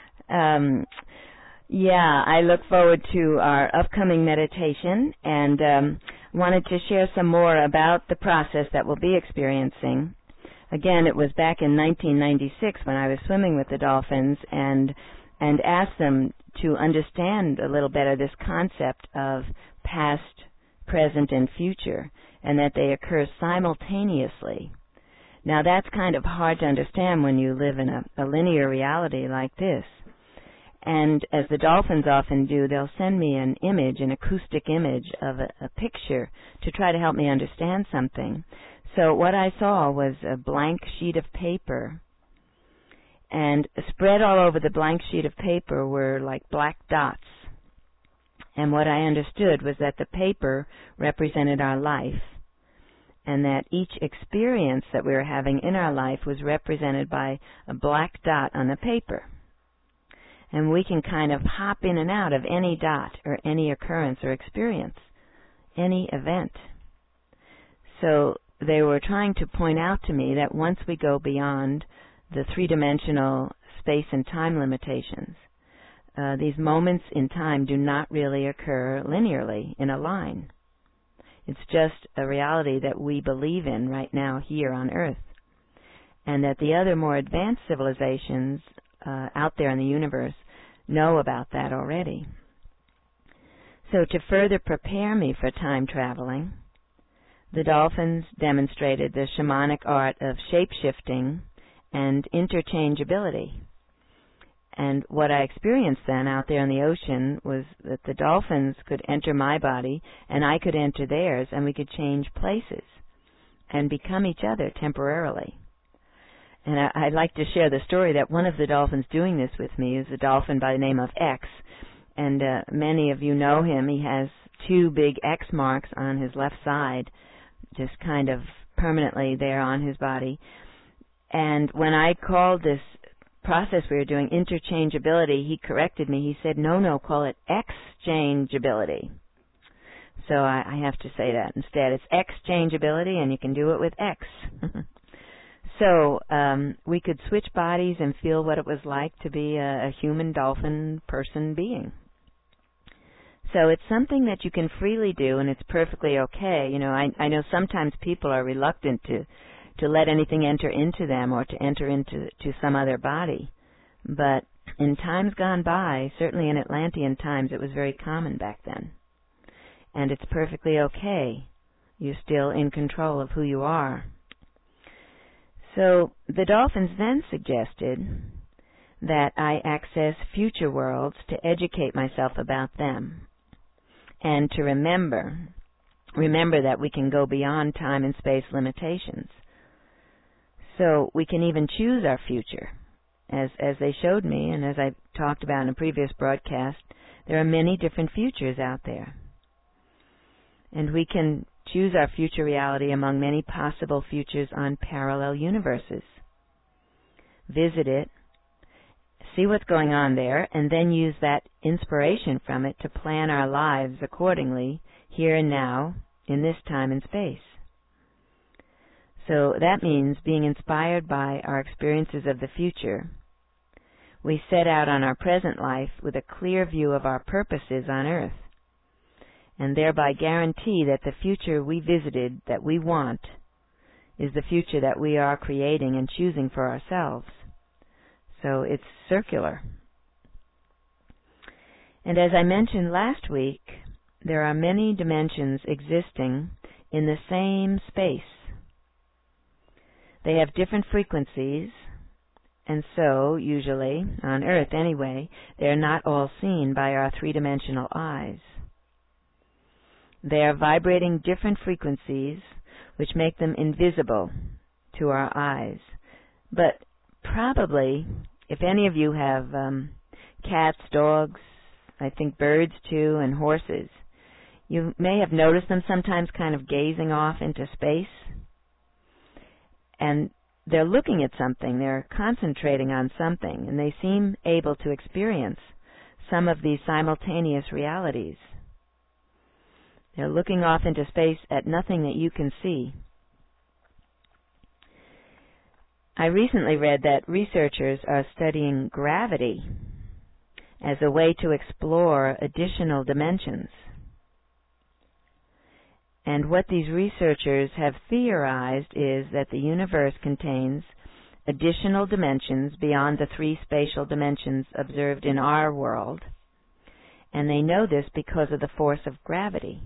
Yeah, I look forward to our upcoming meditation and wanted to share some more about the process that we'll be experiencing. Again, it was back in 1996 when I was swimming with the dolphins and asked them to understand a little better this concept of past, present, and future, and that they occur simultaneously. Now, that's kind of hard to understand when you live in a linear reality like this. And as the dolphins often do, they'll send me an image, an acoustic image of a picture to try to help me understand something. So what I saw was a blank sheet of paper, and spread all over the blank sheet of paper were like black dots. And what I understood was that the paper represented our life, and that each experience that we were having in our life was represented by a black dot on the paper. And we can kind of hop in and out of any dot or any occurrence or experience, any event. So they were trying to point out to me that once we go beyond the three-dimensional space and time limitations, these moments in time do not really occur linearly in a line. It's just a reality that we believe in right now here on Earth. And that the other more advanced civilizations out there in the universe know about that already. So to further prepare me for time traveling, the dolphins demonstrated the shamanic art of shape-shifting and interchangeability. And what I experienced then out there in the ocean was that the dolphins could enter my body and I could enter theirs, and we could change places and become each other temporarily. And I'd like to share the story that one of the dolphins doing this with me is a dolphin by the name of X. and many of you know him. He has 2 big X marks on his left side, just kind of permanently there on his body. And when I called this process we were doing interchangeability, he corrected me. He said, no, call it exchangeability. So I have to say that instead. It's exchangeability, and you can do it with X. So we could switch bodies and feel what it was like to be a human dolphin person being. So it's something that you can freely do, and it's perfectly okay. You know, I know sometimes people are reluctant to let anything enter into them or to enter into some other body. But in times gone by, certainly in Atlantean times, it was very common back then. And it's perfectly okay. You're still in control of who you are. So the dolphins then suggested that I access future worlds to educate myself about them and to remember that we can go beyond time and space limitations. So we can even choose our future. As they showed me, and as I talked about in a previous broadcast, there are many different futures out there. And we can choose our future reality among many possible futures on parallel universes. Visit it, see what's going on there, and then use that inspiration from it to plan our lives accordingly, here and now, in this time and space. So that means being inspired by our experiences of the future. We set out on our present life with a clear view of our purposes on Earth, and thereby guarantee that the future we visited that we want is the future that we are creating and choosing for ourselves. So it's circular. And as I mentioned last week, there are many dimensions existing in the same space. They have different frequencies, and so, usually, on Earth anyway, they are not all seen by our three-dimensional eyes. They are vibrating different frequencies, which make them invisible to our eyes. But probably, if any of you have cats, dogs, I think birds too, and horses, you may have noticed them sometimes kind of gazing off into space. And they're looking at something, they're concentrating on something, and they seem able to experience some of these simultaneous realities. They're looking off into space at nothing that you can see. I recently read that researchers are studying gravity as a way to explore additional dimensions. And what these researchers have theorized is that the universe contains additional dimensions beyond the 3 spatial dimensions observed in our world, and they know this because of the force of gravity.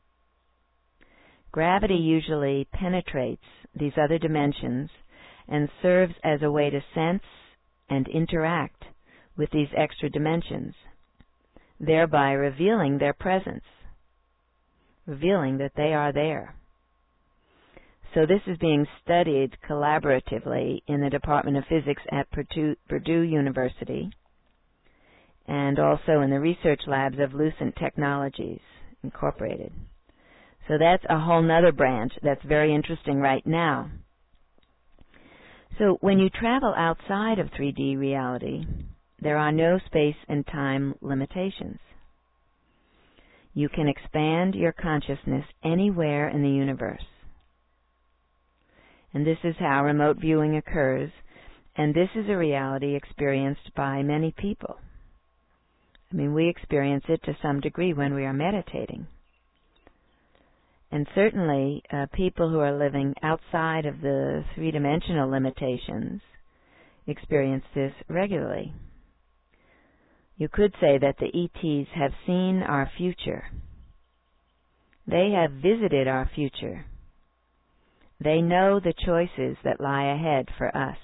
Gravity usually penetrates these other dimensions and serves as a way to sense and interact with these extra dimensions, thereby revealing their presence, revealing that they are there. So this is being studied collaboratively in the Department of Physics at Purdue University and also in the research labs of Lucent Technologies Incorporated. So that's a whole nother branch that's very interesting right now. So when you travel outside of 3D reality, there are no space and time limitations. You can expand your consciousness anywhere in the universe. And this is how remote viewing occurs, and this is a reality experienced by many people. I mean, we experience it to some degree when we are meditating. And certainly, people who are living outside of the three-dimensional limitations experience this regularly. You could say that the ETs have seen our future. They have visited our future. They know the choices that lie ahead for us.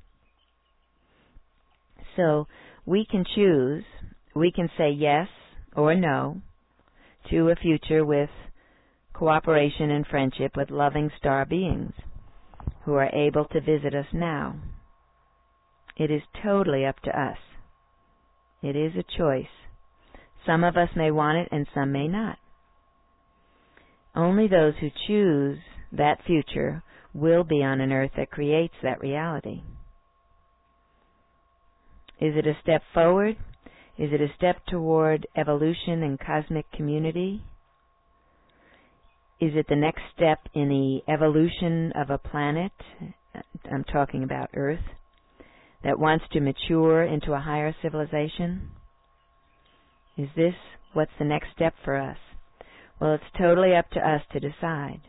So we can choose, we can say yes or no to a future with cooperation and friendship with loving star beings who are able to visit us now. It is totally up to us. It is a choice. Some of us may want it and some may not. Only those who choose that future will be on an earth that creates that reality. Is it a step forward? Is it a step toward evolution and cosmic community? Is it the next step in the evolution of a planet, I'm talking about Earth, that wants to mature into a higher civilization? Is this what's the next step for us? Well, it's totally up to us to decide.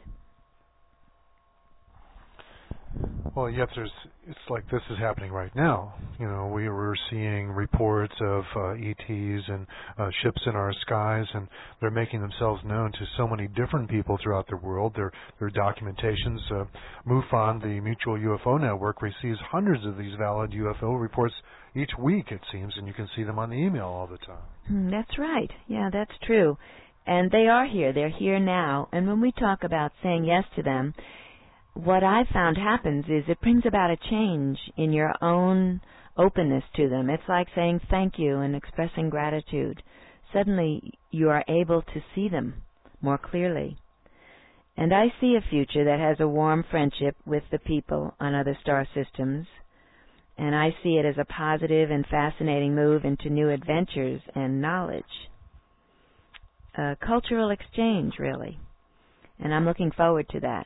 Well, yet it's like this is happening right now. You know, we were seeing reports of ETs and ships in our skies, and they're making themselves known to so many different people throughout the world. Their documentations. MUFON, the Mutual UFO Network, receives hundreds of these valid UFO reports each week, it seems, and you can see them on the email all the time. That's right. Yeah, that's true. And they are here. They're here now. And when we talk about saying yes to them, what I've found happens is it brings about a change in your own openness to them. It's like saying thank you and expressing gratitude. Suddenly you are able to see them more clearly. And I see a future that has a warm friendship with the people on other star systems, and I see it as a positive and fascinating move into new adventures and knowledge. Cultural exchange, really. And I'm looking forward to that.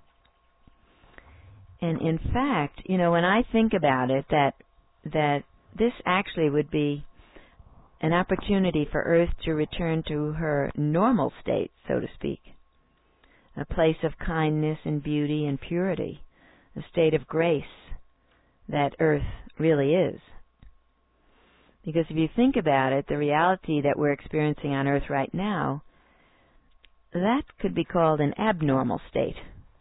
And in fact, you know, when I think about it, that this actually would be an opportunity for Earth to return to her normal state, so to speak, a place of kindness and beauty and purity, a state of grace that Earth really is. Because if you think about it, the reality that we're experiencing on Earth right now, that could be called an abnormal state.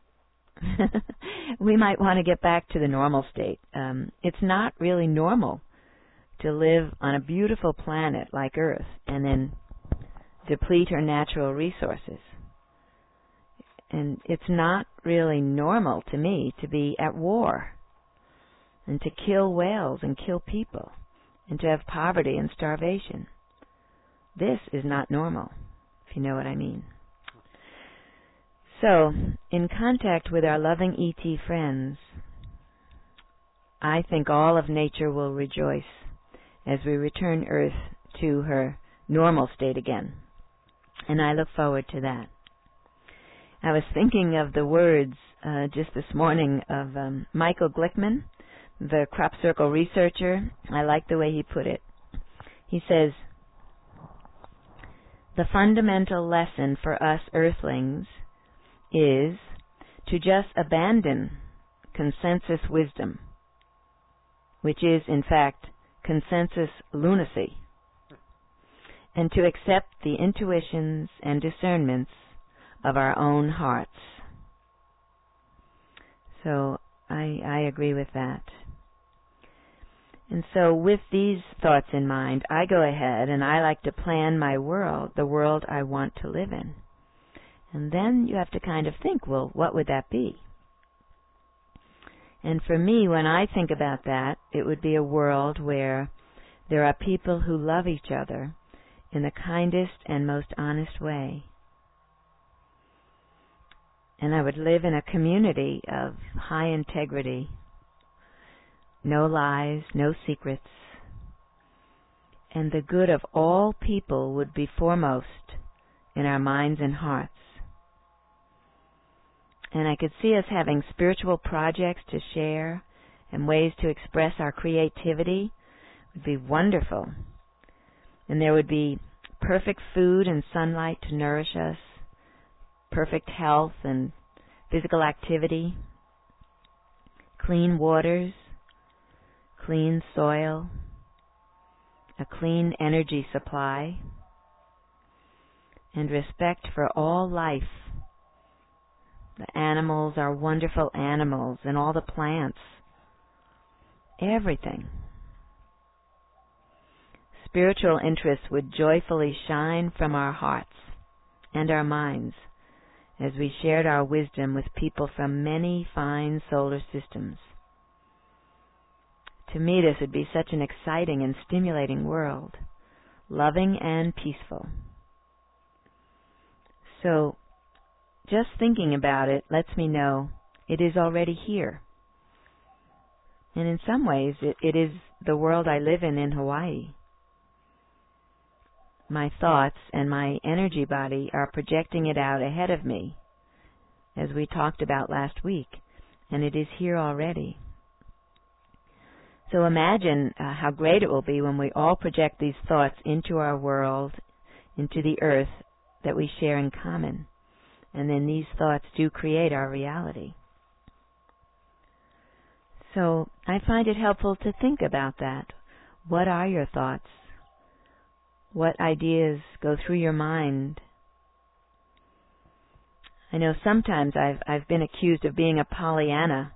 We might want to get back to the normal state. It's not really normal to live on a beautiful planet like Earth and then deplete her natural resources. And it's not really normal to me to be at war and to kill whales and kill people and to have poverty and starvation. This is not normal, if you know what I mean. So, in contact with our loving ET friends, I think all of nature will rejoice as we return Earth to her normal state again. And I look forward to that. I was thinking of the words just this morning of Michael Glickman, the crop circle researcher. I like the way he put it. He says, "The fundamental lesson for us Earthlings is to just abandon consensus wisdom, which is, in fact, consensus lunacy, and to accept the intuitions and discernments of our own hearts." So I agree with that. And so with these thoughts in mind, I go ahead and I like to plan my world, the world I want to live in. And then you have to kind of think, well, what would that be? And for me, when I think about that, it would be a world where there are people who love each other in the kindest and most honest way. And I would live in a community of high integrity, no lies, no secrets, and the good of all people would be foremost in our minds and hearts. And I could see us having spiritual projects to share and ways to express our creativity. It would be wonderful. And there would be perfect food and sunlight to nourish us, perfect health and physical activity, clean waters, clean soil, a clean energy supply, and respect for all life. The animals are wonderful animals, and all the plants, everything. Spiritual interests would joyfully shine from our hearts and our minds as we shared our wisdom with people from many fine solar systems. To me, this would be such an exciting and stimulating world, loving and peaceful. So just thinking about it lets me know it is already here. And in some ways, it is the world I live in Hawaii. My thoughts and my energy body are projecting it out ahead of me, as we talked about last week, and it is here already. So imagine how great it will be when we all project these thoughts into our world, into the earth that we share in common. And then these thoughts do create our reality. So I find it helpful to think about that. What are your thoughts? What ideas go through your mind? I know sometimes I've been accused of being a Pollyanna,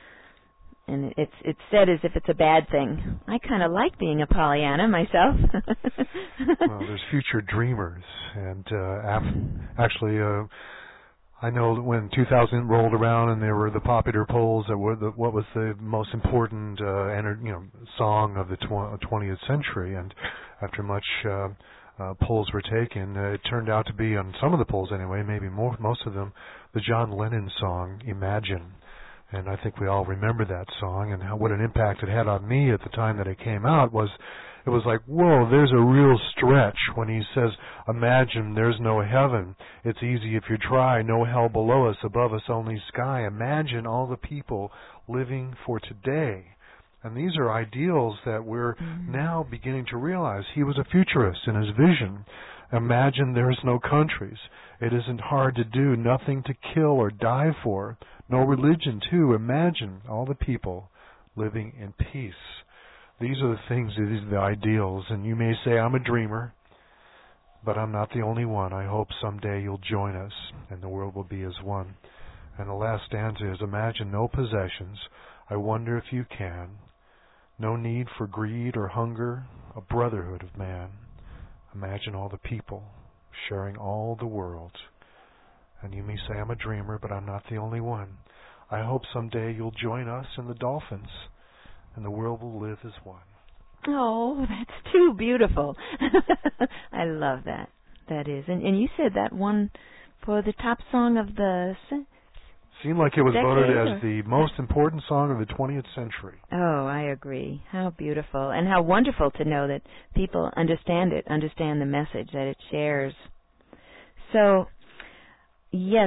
and it's said as if it's a bad thing. I kind of like being a Pollyanna myself. Well, there's future dreamers, and actually, I know that when 2000 rolled around and there were the popular polls that were what was the most important song of the 20th century, and after much polls were taken, it turned out to be, on some of the polls anyway, maybe most of them, the John Lennon song "Imagine." And I think we all remember that song, and what an impact it had on me at the time that it came out. It was like, whoa, there's a real stretch when he says, imagine there's no heaven. It's easy if you try. No hell below us, above us only sky. Imagine all the people living for today. And these are ideals that we're now beginning to realize. He was a futurist in his vision. Imagine there's no countries. It isn't hard to do. Nothing to kill or die for. No religion, too. Imagine all the people living in peace. These are the things, these are the ideals. And you may say, I'm a dreamer, but I'm not the only one. I hope someday you'll join us and the world will be as one. And the last stanza is, imagine no possessions. I wonder if you can. No need for greed or hunger, a brotherhood of man. Imagine all the people sharing all the world. And you may say, I'm a dreamer, but I'm not the only one. I hope someday you'll join us and the dolphins, and the world will live as one. Oh, that's too beautiful. I love that. That is. And you said that one for the top song of the... Seemed like it was voted as the most important song of the 20th century. Oh, I agree. How beautiful. And how wonderful to know that people understand it, understand the message that it shares. So, yes,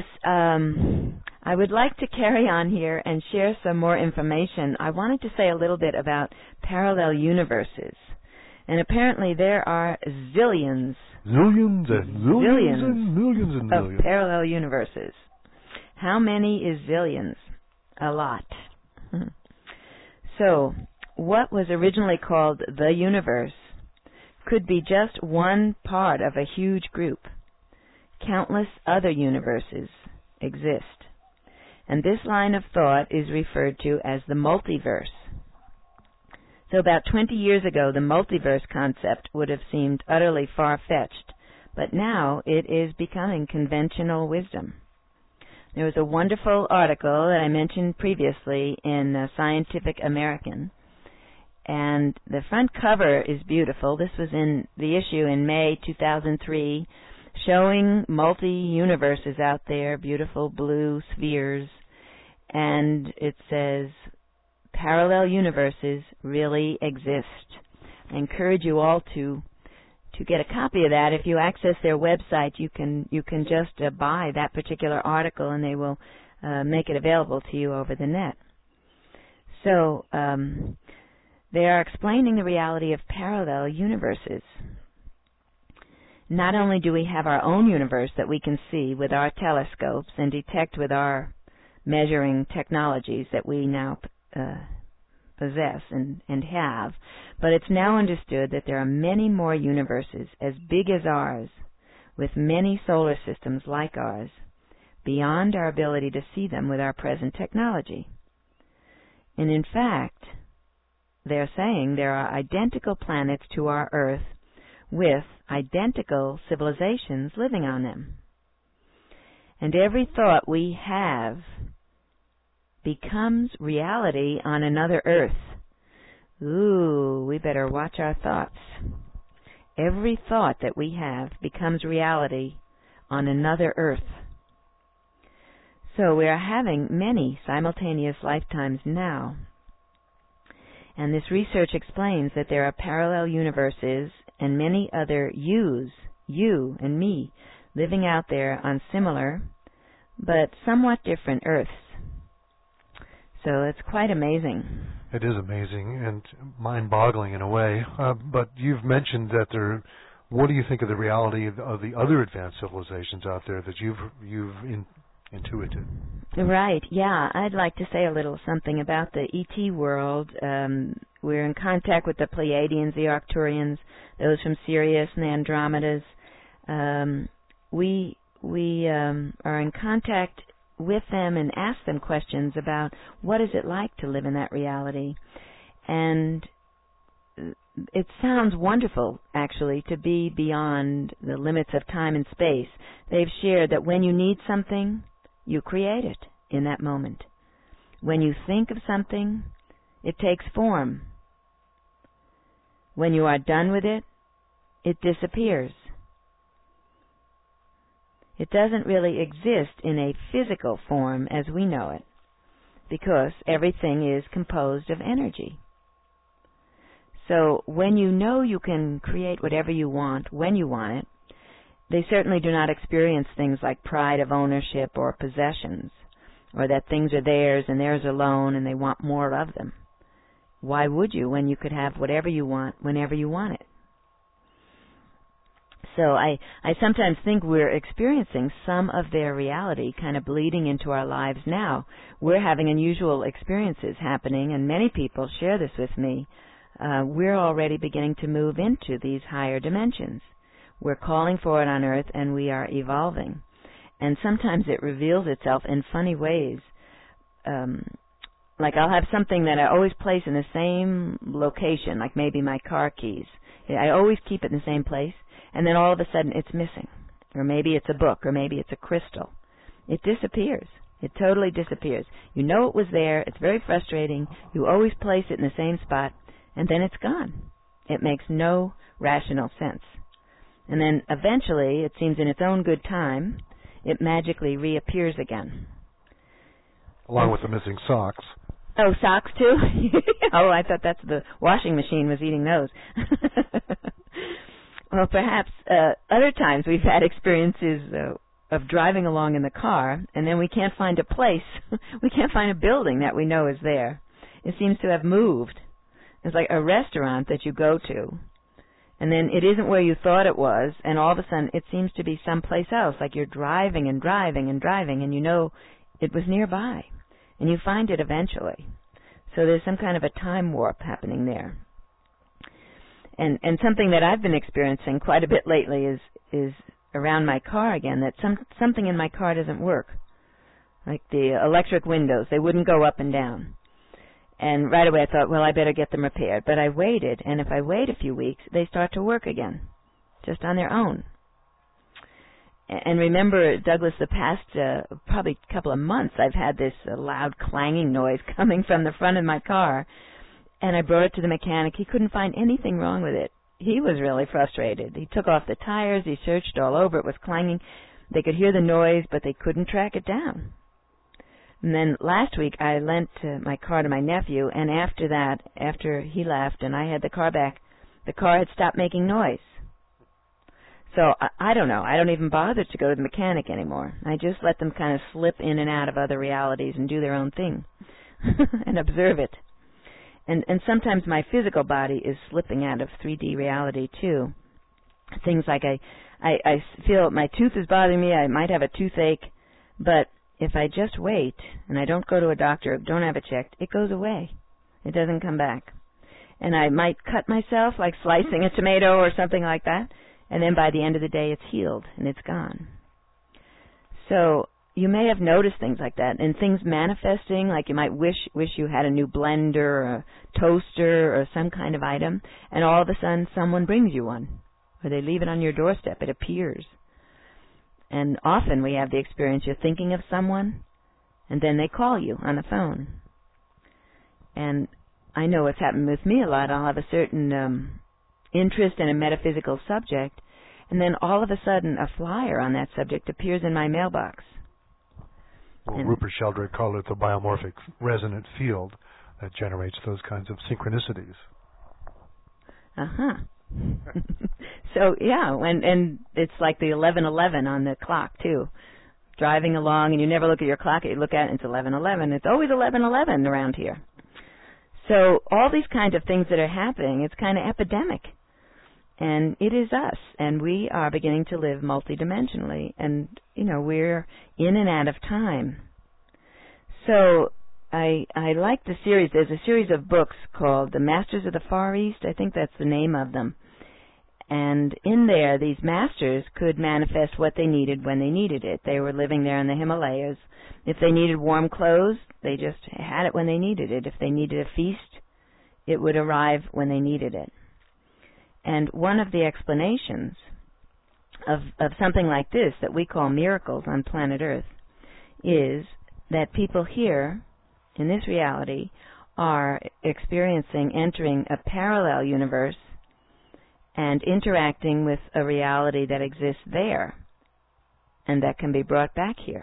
I would like to carry on here and share some more information. I wanted to say a little bit about parallel universes. And apparently there are zillions and millions of parallel universes. How many is zillions? A lot. So, what was originally called the universe could be just one part of a huge group. Countless other universes exist. And this line of thought is referred to as the multiverse. So about 20 years ago, the multiverse concept would have seemed utterly far-fetched, but now it is becoming conventional wisdom. There was a wonderful article that I mentioned previously in Scientific American, and the front cover is beautiful. This was in the issue in May 2003, showing multi-universes out there, beautiful blue spheres, and it says, parallel universes really exist. I encourage you all to get a copy of that. If you access their website, you can just buy that particular article, and they will make it available to you over the net. So they are explaining the reality of parallel universes. Not only do we have our own universe that we can see with our telescopes and detect with our measuring technologies that we now possess and have, but it's now understood that there are many more universes as big as ours, with many solar systems like ours, beyond our ability to see them with our present technology. And in fact, they're saying there are identical planets to our Earth with identical civilizations living on them. And every thought we have becomes reality on another Earth. Ooh, we better watch our thoughts. every thought that we have becomes reality on another Earth. So we are having many simultaneous lifetimes now. And this research explains that there are parallel universes and many other yous, you and me, living out there on similar but somewhat different Earths. So it's quite amazing. It is amazing and mind-boggling in a way. But you've mentioned that what do you think of the reality of the other advanced civilizations out there that you've intuited? Right, yeah. I'd like to say a little something about the ET world. We're in contact with the Pleiadians, the Arcturians, those from Sirius and the Andromedas. We are in contact with them and ask them questions about what is it like to live in that reality. And it sounds wonderful, actually, to be beyond the limits of time and space. They've shared that when you need something, you create it in that moment. When you think of something, it takes form. When you are done with it, it disappears. It doesn't really exist in a physical form as we know it, because everything is composed of energy. So when you know you can create whatever you want when you want it, they certainly do not experience things like pride of ownership or possessions, or that things are theirs and theirs alone and they want more of them. Why would you when you could have whatever you want whenever you want it? So I sometimes think we're experiencing some of their reality kind of bleeding into our lives now. We're having unusual experiences happening, and many people share this with me. We're already beginning to move into these higher dimensions. We're calling for it on Earth, and we are evolving. And sometimes it reveals itself in funny ways. Like I'll have something that I always place in the same location, like maybe my car keys. I always keep it in the same place, and then all of a sudden it's missing. Or maybe it's a book, or maybe it's a crystal. It disappears. It totally disappears. You know it was there. It's very frustrating. You always place it in the same spot, and then it's gone. It makes no rational sense. And then eventually, it seems in its own good time, it magically reappears again. Along with the missing socks. Oh, socks too? Oh, I thought that's the washing machine was eating those. Well, perhaps other times we've had experiences of driving along in the car, and then we can't find a place. We can't find a building that we know is there. It seems to have moved. It's like a restaurant that you go to, and then it isn't where you thought it was, and all of a sudden it seems to be someplace else, like you're driving and driving and driving, and you know it was nearby, and you find it eventually. So there's some kind of a time warp happening there. And something that I've been experiencing quite a bit lately is around my car again, that something in my car doesn't work. Like the electric windows, they wouldn't go up and down. And right away I thought, well, I better get them repaired. But I waited, and if I wait a few weeks, they start to work again, just on their own. And remember, Douglas, the past probably couple of months, I've had this loud clanging noise coming from the front of my car. And I brought it to the mechanic. He couldn't find anything wrong with it. He was really frustrated. He took off the tires. He searched all over. It was clanging. They could hear the noise, but they couldn't track it down. And then last week I lent my car to my nephew, and after that, after he left and I had the car back, the car had stopped making noise. So I don't know. I don't even bother to go to the mechanic anymore. I just let them kind of slip in and out of other realities and do their own thing and observe it. And sometimes my physical body is slipping out of 3D reality too. Things like I feel my tooth is bothering me. I might have a toothache, but if I just wait and I don't go to a doctor, don't have it checked, it goes away. It doesn't come back. And I might cut myself, like slicing a tomato or something like that, and then by the end of the day it's healed and it's gone. So you may have noticed things like that, and things manifesting, like you might wish you had a new blender or a toaster or some kind of item, and all of a sudden someone brings you one, or they leave it on your doorstep. It appears. And often we have the experience you're thinking of someone, and then they call you on the phone. And I know what's happened with me a lot. I'll have a certain interest in a metaphysical subject, and then all of a sudden a flyer on that subject appears in my mailbox. Well, Rupert Sheldrake called it the biomorphic resonant field that generates those kinds of synchronicities. So, yeah, and it's like the 11:11 on the clock, too. Driving along, and you never look at your clock, you look at it, and it's 11:11. It's always 11:11 around here. So all these kinds of things that are happening, it's kind of epidemic. And it is us, and we are beginning to live multidimensionally, and, we're in and out of time. So I like the series. There's a series of books called The Masters of the Far East. I think that's the name of them. And in there, these masters could manifest what they needed when they needed it. They were living there in the Himalayas. If they needed warm clothes, they just had it when they needed it. If they needed a feast, it would arrive when they needed it. And one of the explanations of something like this that we call miracles on planet Earth is that people here, in this reality, are entering a parallel universe and interacting with a reality that exists there and that can be brought back here.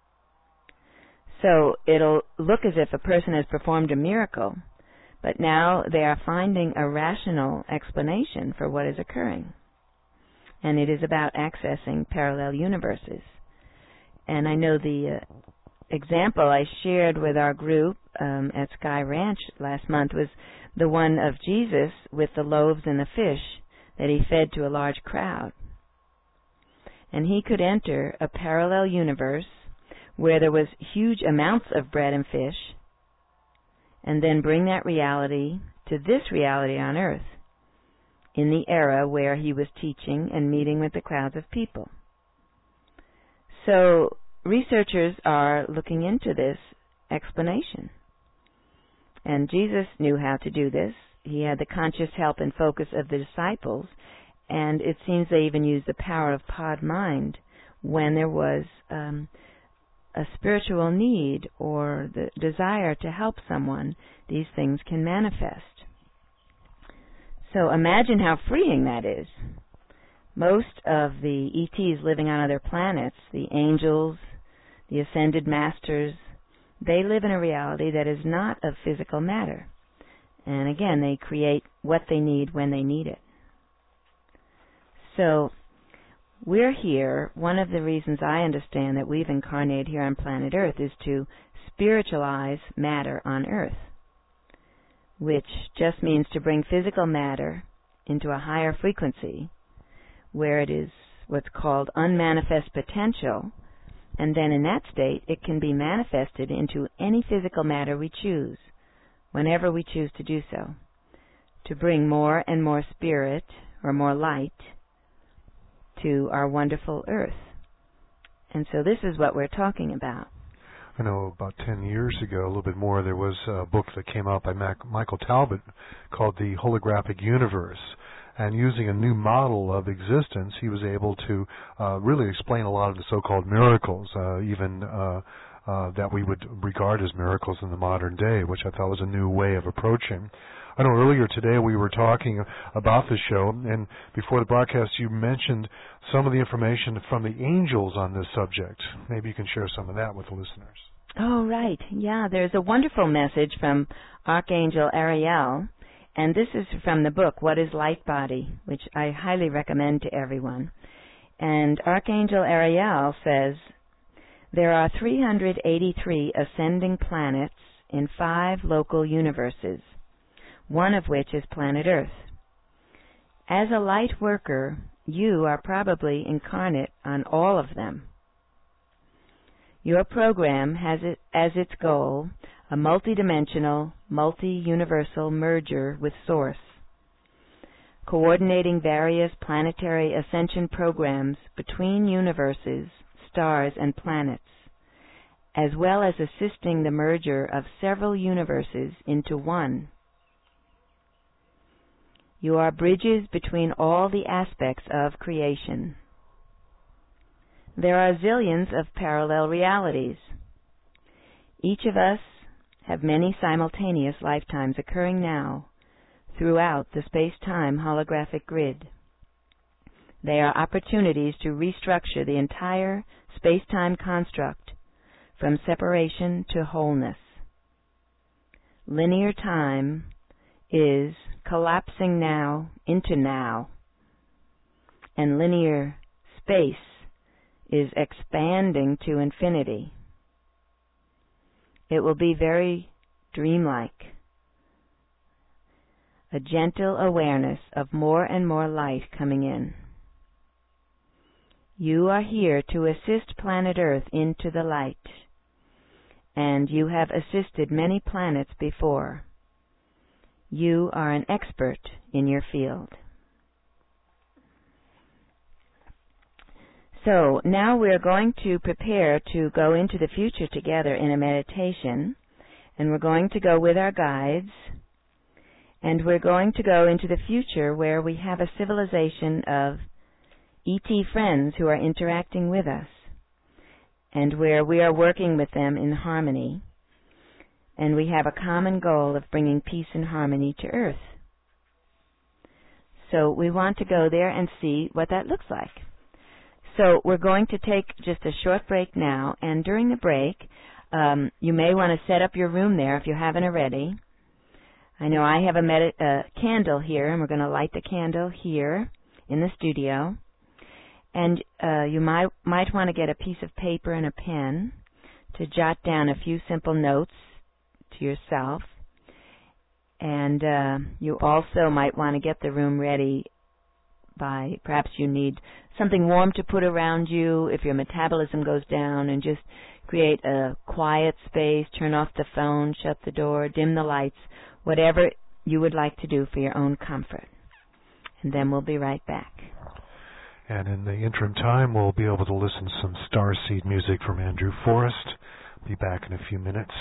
So it'll look as if a person has performed a miracle, but now they are finding a rational explanation for what is occurring. And it is about accessing parallel universes. And I know the example I shared with our group at Sky Ranch last month was the one of Jesus with the loaves and the fish that he fed to a large crowd. And he could enter a parallel universe where there was huge amounts of bread and fish, and then bring that reality to this reality on Earth in the era where he was teaching and meeting with the crowds of people. So researchers are looking into this explanation. And Jesus knew how to do this. He had the conscious help and focus of the disciples, and it seems they even used the power of pod mind when there was a spiritual need or the desire to help someone. These things can manifest. So imagine how freeing that is. Most of the ETs living on other planets, the angels, the ascended masters, they live in a reality that is not of physical matter. And again, they create what they need when they need it. So we're here. One of the reasons I understand that we've incarnated here on planet Earth is to spiritualize matter on Earth, which just means to bring physical matter into a higher frequency where it is what's called unmanifest potential, and then in that state it can be manifested into any physical matter we choose, whenever we choose to do so, to bring more and more spirit or more light to our wonderful Earth. And so this is what we're talking about. I know about 10 years ago, a little bit more, there was a book that came out by Michael Talbot called The Holographic Universe. And using a new model of existence, he was able to really explain a lot of the so-called miracles, even that we would regard as miracles in the modern day, which I thought was a new way of approaching. I know earlier today we were talking about the show, and before the broadcast you mentioned some of the information from the angels on this subject. Maybe you can share some of that with the listeners. Oh, right. Yeah, there's a wonderful message from Archangel Ariel, and this is from the book, What is Light Body, which I highly recommend to everyone. And Archangel Ariel says, there are 383 ascending planets in 5 local universes, one of which is planet Earth. As a light worker, you are probably incarnate on all of them. Your program has as its goal a multidimensional, multi-universal merger with Source, coordinating various planetary ascension programs between universes, stars, and planets, as well as assisting the merger of several universes into one. You are bridges between all the aspects of creation. There are zillions of parallel realities. Each of us have many simultaneous lifetimes occurring now throughout the space-time holographic grid. They are opportunities to restructure the entire space-time construct from separation to wholeness. Linear time is collapsing now into now, and linear space is expanding to infinity. It will be very dreamlike, a gentle awareness of more and more light coming in. You are here to assist planet Earth into the light, and you have assisted many planets before. You are an expert in your field. So now we're going to prepare to go into the future together in a meditation, and we're going to go with our guides, and we're going to go into the future where we have a civilization of ET friends who are interacting with us, and where we are working with them in harmony, and we have a common goal of bringing peace and harmony to Earth. So we want to go there and see what that looks like. So we're going to take just a short break now, and during the break, you may want to set up your room there if you haven't already. I know I have a candle here, and we're going to light the candle here in the studio. And you might want to get a piece of paper and a pen to jot down a few simple notes to yourself. And you also might want to get the room ready by, perhaps you need something warm to put around you if your metabolism goes down, and just create a quiet space, turn off the phone, shut the door, dim the lights, whatever you would like to do for your own comfort. And then we'll be right back. And in the interim time, we'll be able to listen to some Starseed music from Andrew Forrest. Be back in a few minutes.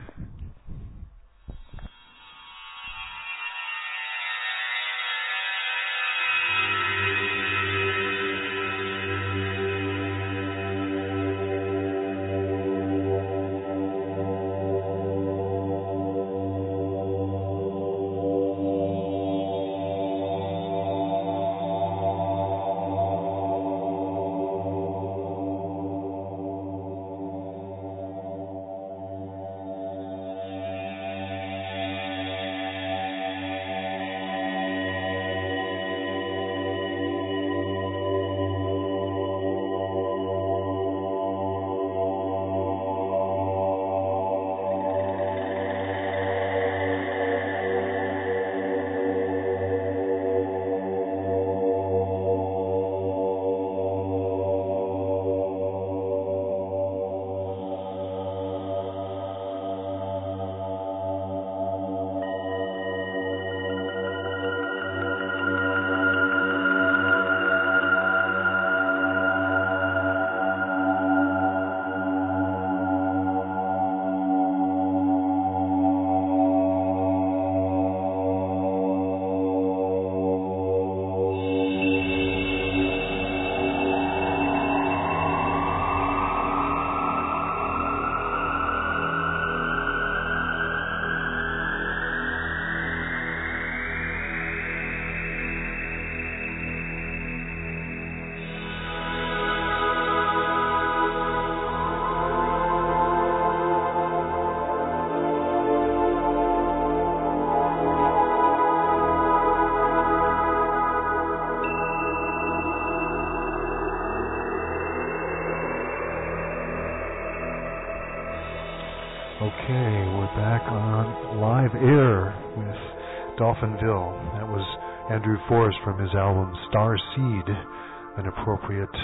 Okay, we're back on live air with Dolphinville. That was Andrew Forrest from his album Starseed, an appropriate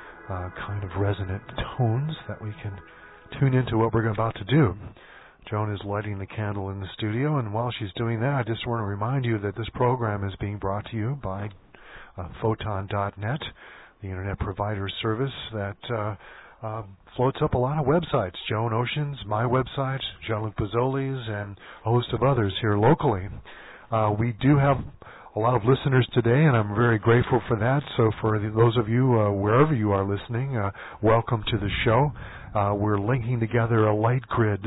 kind of resonant tones that we can tune into what we're about to do. Joan is lighting the candle in the studio, and while she's doing that, I just want to remind you that this program is being brought to you by Photon.net, the internet provider service that floats up a lot of websites. Joan Ocean's, my website, Jean-Luc Pozzoli's, and a host of others here locally. We do have a a lot of listeners today, and I'm very grateful for that. So for those of you, wherever you are listening, welcome to the show. We're linking together a light grid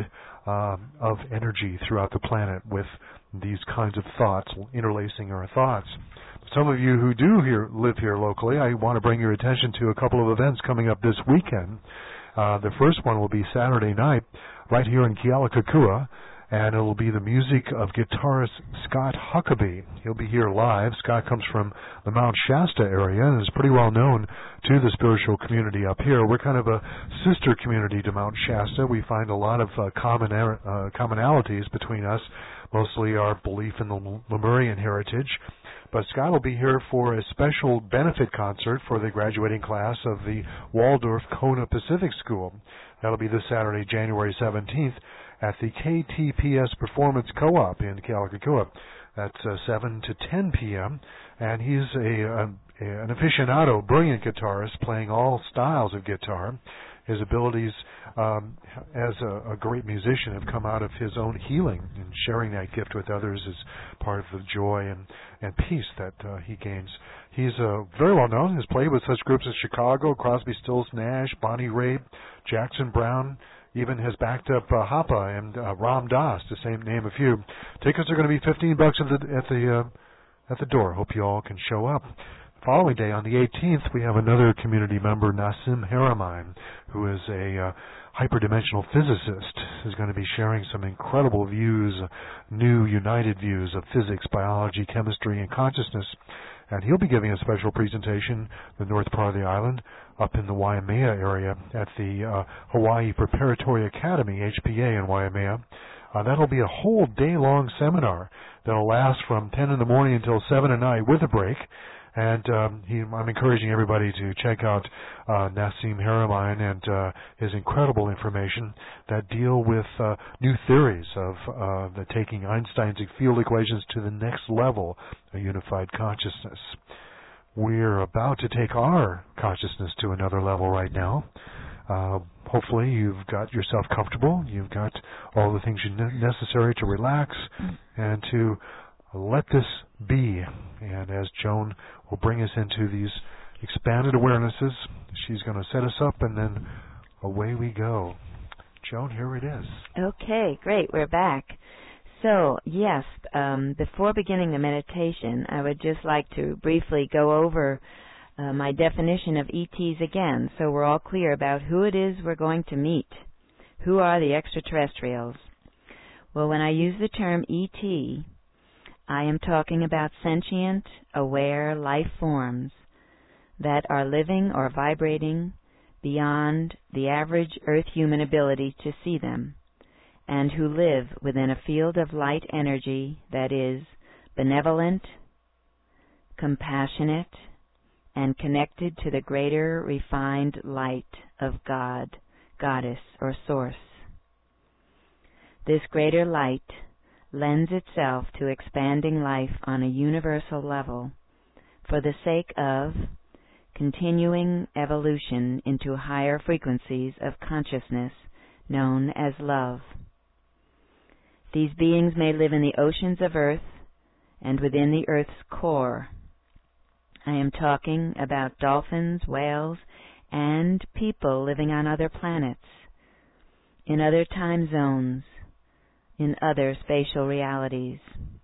of energy throughout the planet with these kinds of thoughts, interlacing our thoughts. Some of you who do live here locally, I want to bring your attention to a couple of events coming up this weekend. The first one will be Saturday night right here in Kealakekua, and it will be the music of guitarist Scott Huckabee. He'll be here live. Scott comes from the Mount Shasta area and is pretty well known to the spiritual community up here. We're kind of a sister community to Mount Shasta. We find a lot of commonalities between us, mostly our belief in the Lemurian heritage. But Scott will be here for a special benefit concert for the graduating class of the Waldorf Kona Pacific School. That'll be this Saturday, January 17th, at the KTPS Performance Co-op in Kealakekua. That's 7 to 10 p.m. And he's an aficionado, brilliant guitarist, playing all styles of guitar. His abilities as a great musician have come out of his own healing, and sharing that gift with others is part of the joy and peace that he gains. He's very well known. He's played with such groups as Chicago, Crosby, Stills, Nash, Bonnie Raitt, Jackson Browne, even has backed up Hapa and Ram Dass, to name a few. Tickets are going to be $15 at the door. Hope you all can show up. The following day, on the 18th, we have another community member, Nassim Haramein, who is a hyperdimensional physicist, who's going to be sharing some incredible views, new united views of physics, biology, chemistry, and consciousness. And he'll be giving a special presentation in the north part of the island, up in the Waimea area at the Hawaii Preparatory Academy, HPA, in Waimea. That'll be a whole day-long seminar that'll last from 10 in the morning until 7 at night with a break. And I'm encouraging everybody to check out Nassim Haramein and his incredible information that deal with new theories of taking Einstein's field equations to the next level, a unified consciousness. We're about to take our consciousness to another level right now. Hopefully you've got yourself comfortable. You've got all the things necessary to relax and to let this be. And as Joan will bring us into these expanded awarenesses, she's going to set us up, and then away we go. Joan, here it is. Okay, great. We're back. So, yes, before beginning the meditation, I would just like to briefly go over my definition of ETs again, so we're all clear about who it is we're going to meet. Who are the extraterrestrials? Well, when I use the term ET, I am talking about sentient, aware life forms that are living or vibrating beyond the average Earth human ability to see them, and who live within a field of light energy that is benevolent, compassionate, and connected to the greater refined light of God, Goddess, or Source. This greater light lends itself to expanding life on a universal level for the sake of continuing evolution into higher frequencies of consciousness known as love. These beings may live in the oceans of Earth and within the Earth's core. I am talking about dolphins, whales, and people living on other planets, in other time zones, in other spatial realities.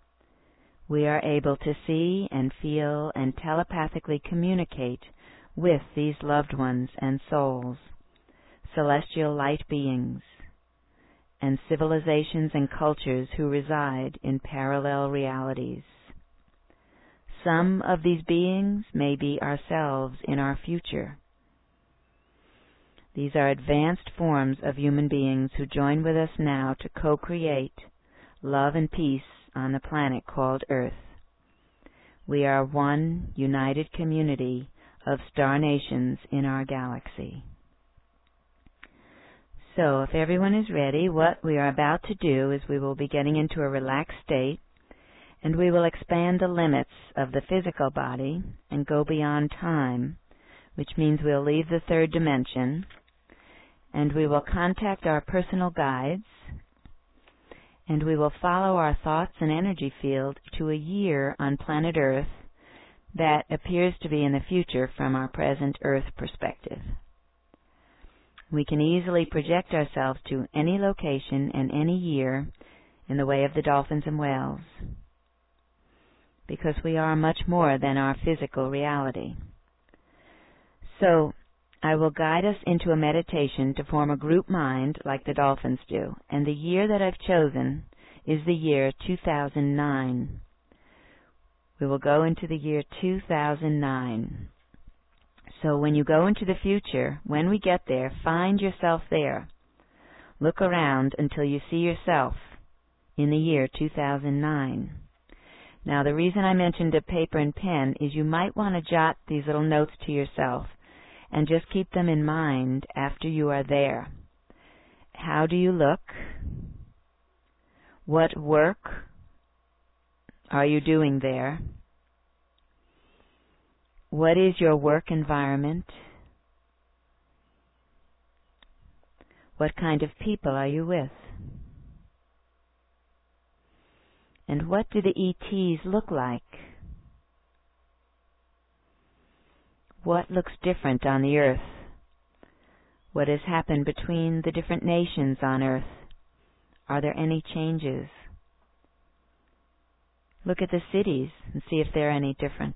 We are able to see and feel and telepathically communicate with these loved ones and souls, celestial light beings, and civilizations and cultures who reside in parallel realities. Some of these beings may be ourselves in our future. These are advanced forms of human beings who join with us now to co-create love and peace on the planet called Earth. We are one united community of star nations in our galaxy. So, if everyone is ready, what we are about to do is we will be getting into a relaxed state, and we will expand the limits of the physical body and go beyond time, which means we'll leave the third dimension, and we will contact our personal guides, And we will follow our thoughts and energy field to a year on planet Earth that appears to be in the future from our present Earth perspective. We can easily project ourselves to any location and any year in the way of the dolphins and whales, because we are much more than our physical reality. So, I will guide us into a meditation to form a group mind like the dolphins do, and the year that I've chosen is the year 2009. We will go into the year 2009. So when you go into the future, when we get there, find yourself there. Look around until you see yourself in the year 2009. Now, the reason I mentioned a paper and pen is you might want to jot these little notes to yourself and just keep them in mind after you are there. How do you look? What work are you doing there? What is your work environment? What kind of people are you with? And what do the ETs look like? What looks different on the Earth? What has happened between the different nations on Earth? Are there any changes? Look at the cities and see if they're any different.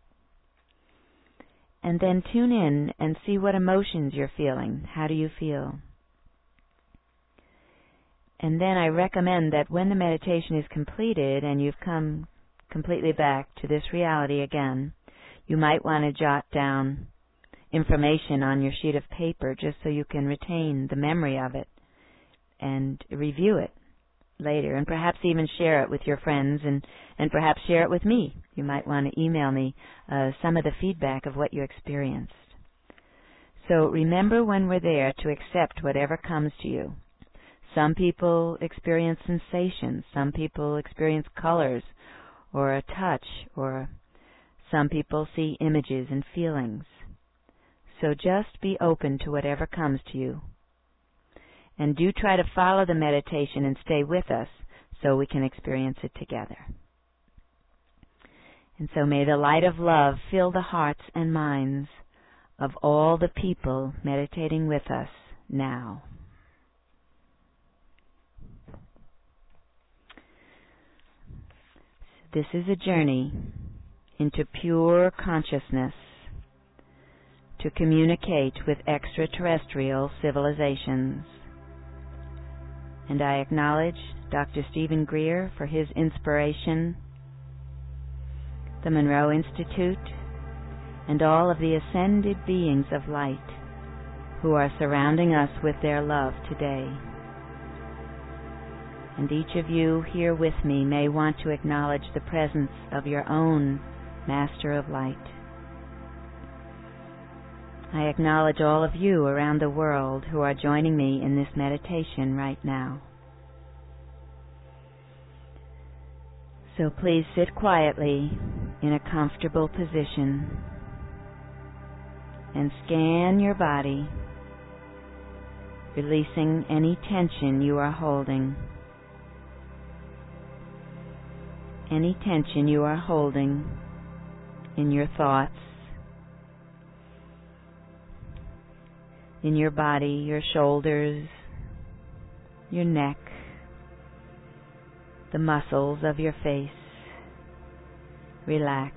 And then tune in and see what emotions you're feeling. How do you feel? And then I recommend that when the meditation is completed and you've come completely back to this reality again, you might want to jot down information on your sheet of paper just so you can retain the memory of it and review it later, and perhaps even share it with your friends, and perhaps share it with me. You might want to email me some of the feedback of what you experienced. So remember when we're there to accept whatever comes to you. Some people experience sensations, some people experience colors or a touch, or some people see images and feelings. So just be open to whatever comes to you. And do try to follow the meditation and stay with us so we can experience it together. And so may the light of love fill the hearts and minds of all the people meditating with us now. This is a journey into pure consciousness to communicate with extraterrestrial civilizations. And I acknowledge Dr. Stephen Greer for his inspiration, the Monroe Institute, and all of the ascended beings of light who are surrounding us with their love today. And each of you here with me may want to acknowledge the presence of your own Master of Light. I acknowledge all of you around the world who are joining me in this meditation right now. So please sit quietly in a comfortable position and scan your body, releasing any tension you are holding. Any tension you are holding in your thoughts, in your body, your shoulders, your neck, the muscles of your face. Relax.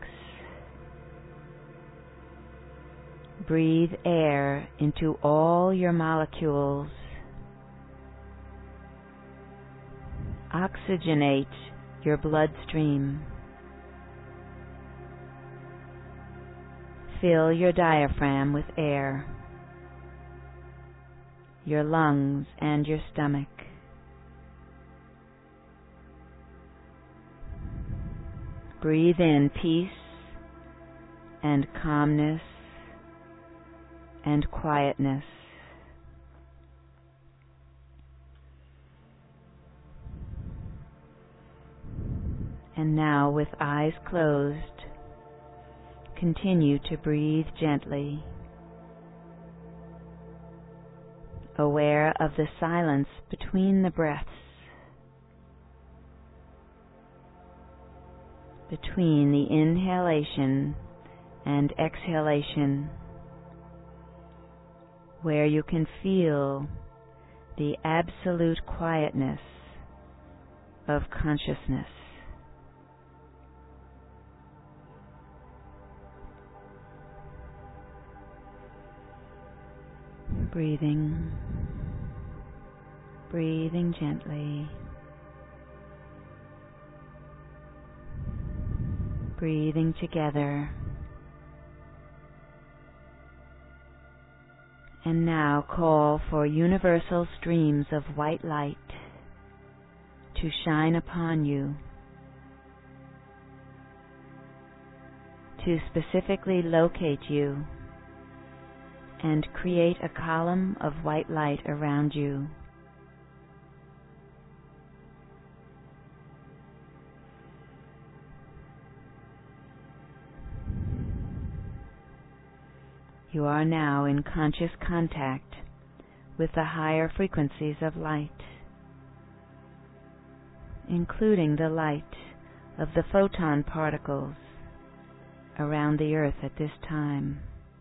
Breathe air into all your molecules. Oxygenate your bloodstream. Fill your diaphragm with air, your lungs and your stomach. Breathe in peace and calmness and quietness. And now, with eyes closed, continue to breathe gently, aware of the silence between the breaths. between the inhalation and exhalation, where you can feel the absolute quietness of consciousness. Breathing gently, breathing together. And now call for universal streams of white light to shine upon you, to specifically locate you and create a column of white light around you. You are now in conscious contact with the higher frequencies of light, including the light of the photon particles around the earth at this time.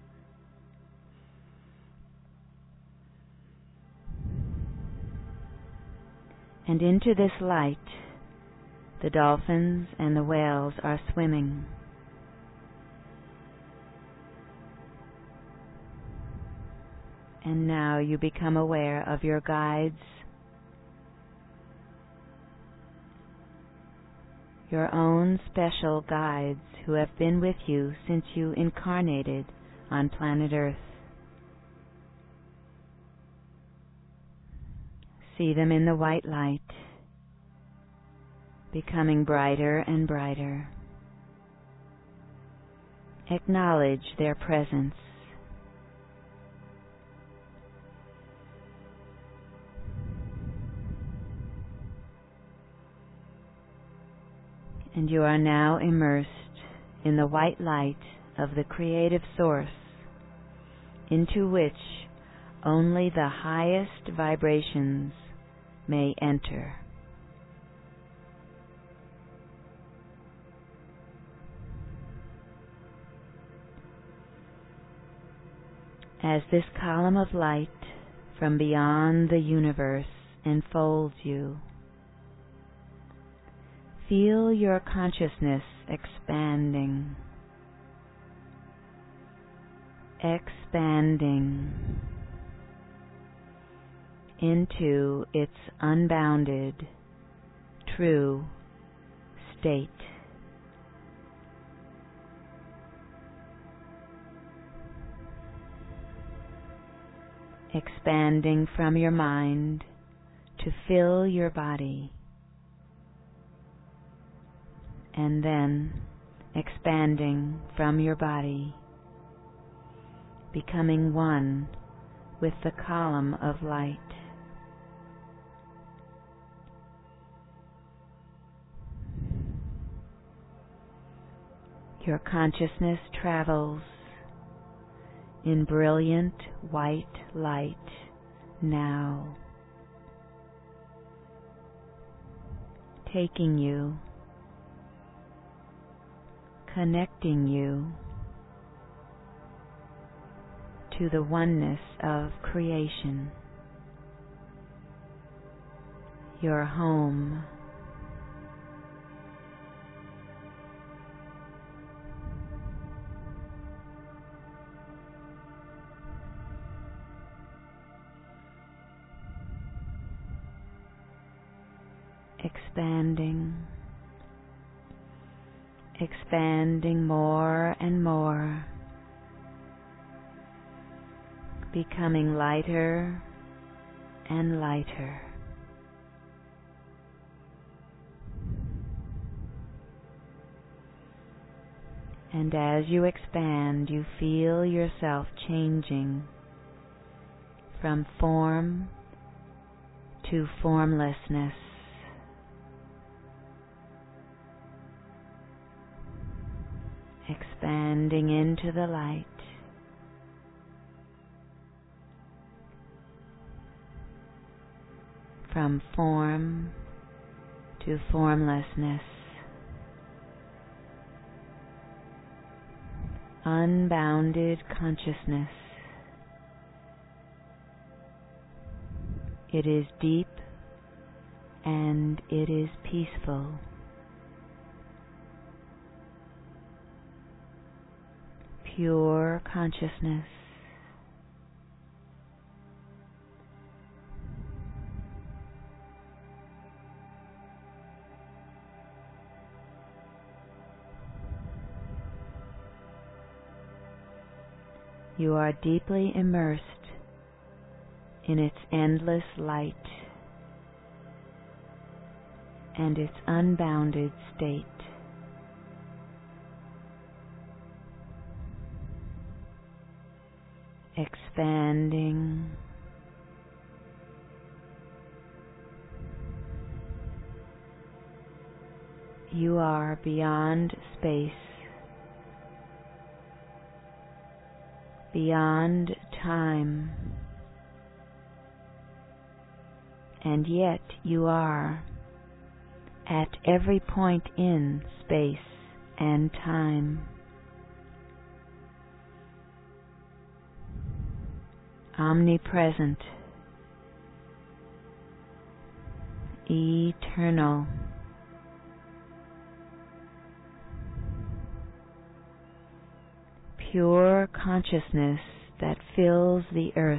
And into this light, the dolphins and the whales are swimming. And now you become aware of your guides, your own special guides who have been with you since you incarnated on planet Earth. See them in the white light, becoming brighter and brighter. Acknowledge their presence. And you are now immersed in the white light of the creative source, into which only the highest vibrations may enter. As this column of light from beyond the universe enfolds you, feel your consciousness expanding, into its unbounded, true state. Expanding from your mind to fill your body, and then expanding from your body, becoming one with the column of light. Your consciousness travels in brilliant white light now, taking you, connecting you to the oneness of creation, your home. Expanding more and more, becoming lighter and lighter. And as you expand, you feel yourself changing from form to formlessness. Expanding into the light, from form to formlessness, unbounded consciousness. It is deep and it is peaceful. Pure consciousness. You are deeply immersed in its endless light and its unbounded state. Expanding, you are beyond space, beyond time, and yet you are at every point in space and time. Omnipresent, eternal, pure consciousness that fills the earth,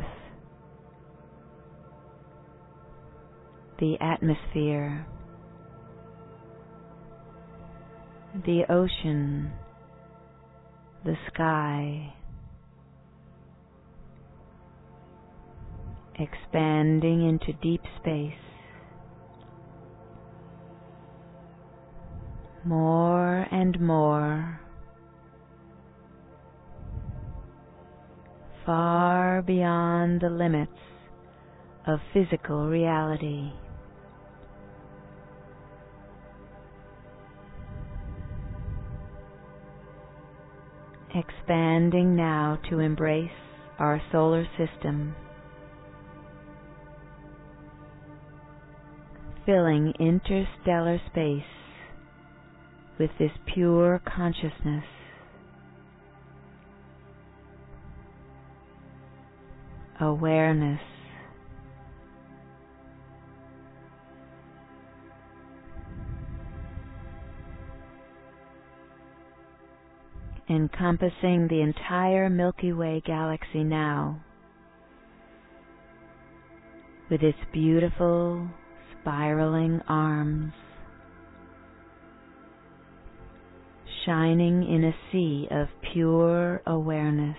the atmosphere, the ocean, the sky, expanding into deep space, more and more, far beyond the limits of physical reality. Expanding now to embrace our solar system, filling interstellar space with this pure consciousness. Awareness, encompassing the entire Milky Way galaxy now, with its beautiful spiraling arms, shining in a sea of pure awareness.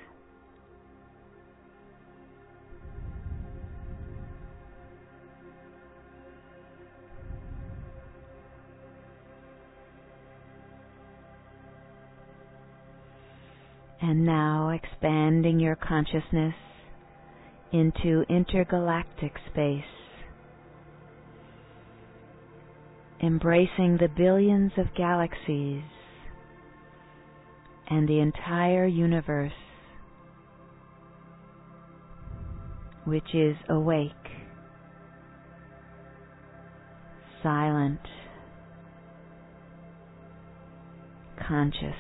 And now expanding your consciousness into intergalactic space, embracing the billions of galaxies and the entire universe, which is awake, silent, conscious.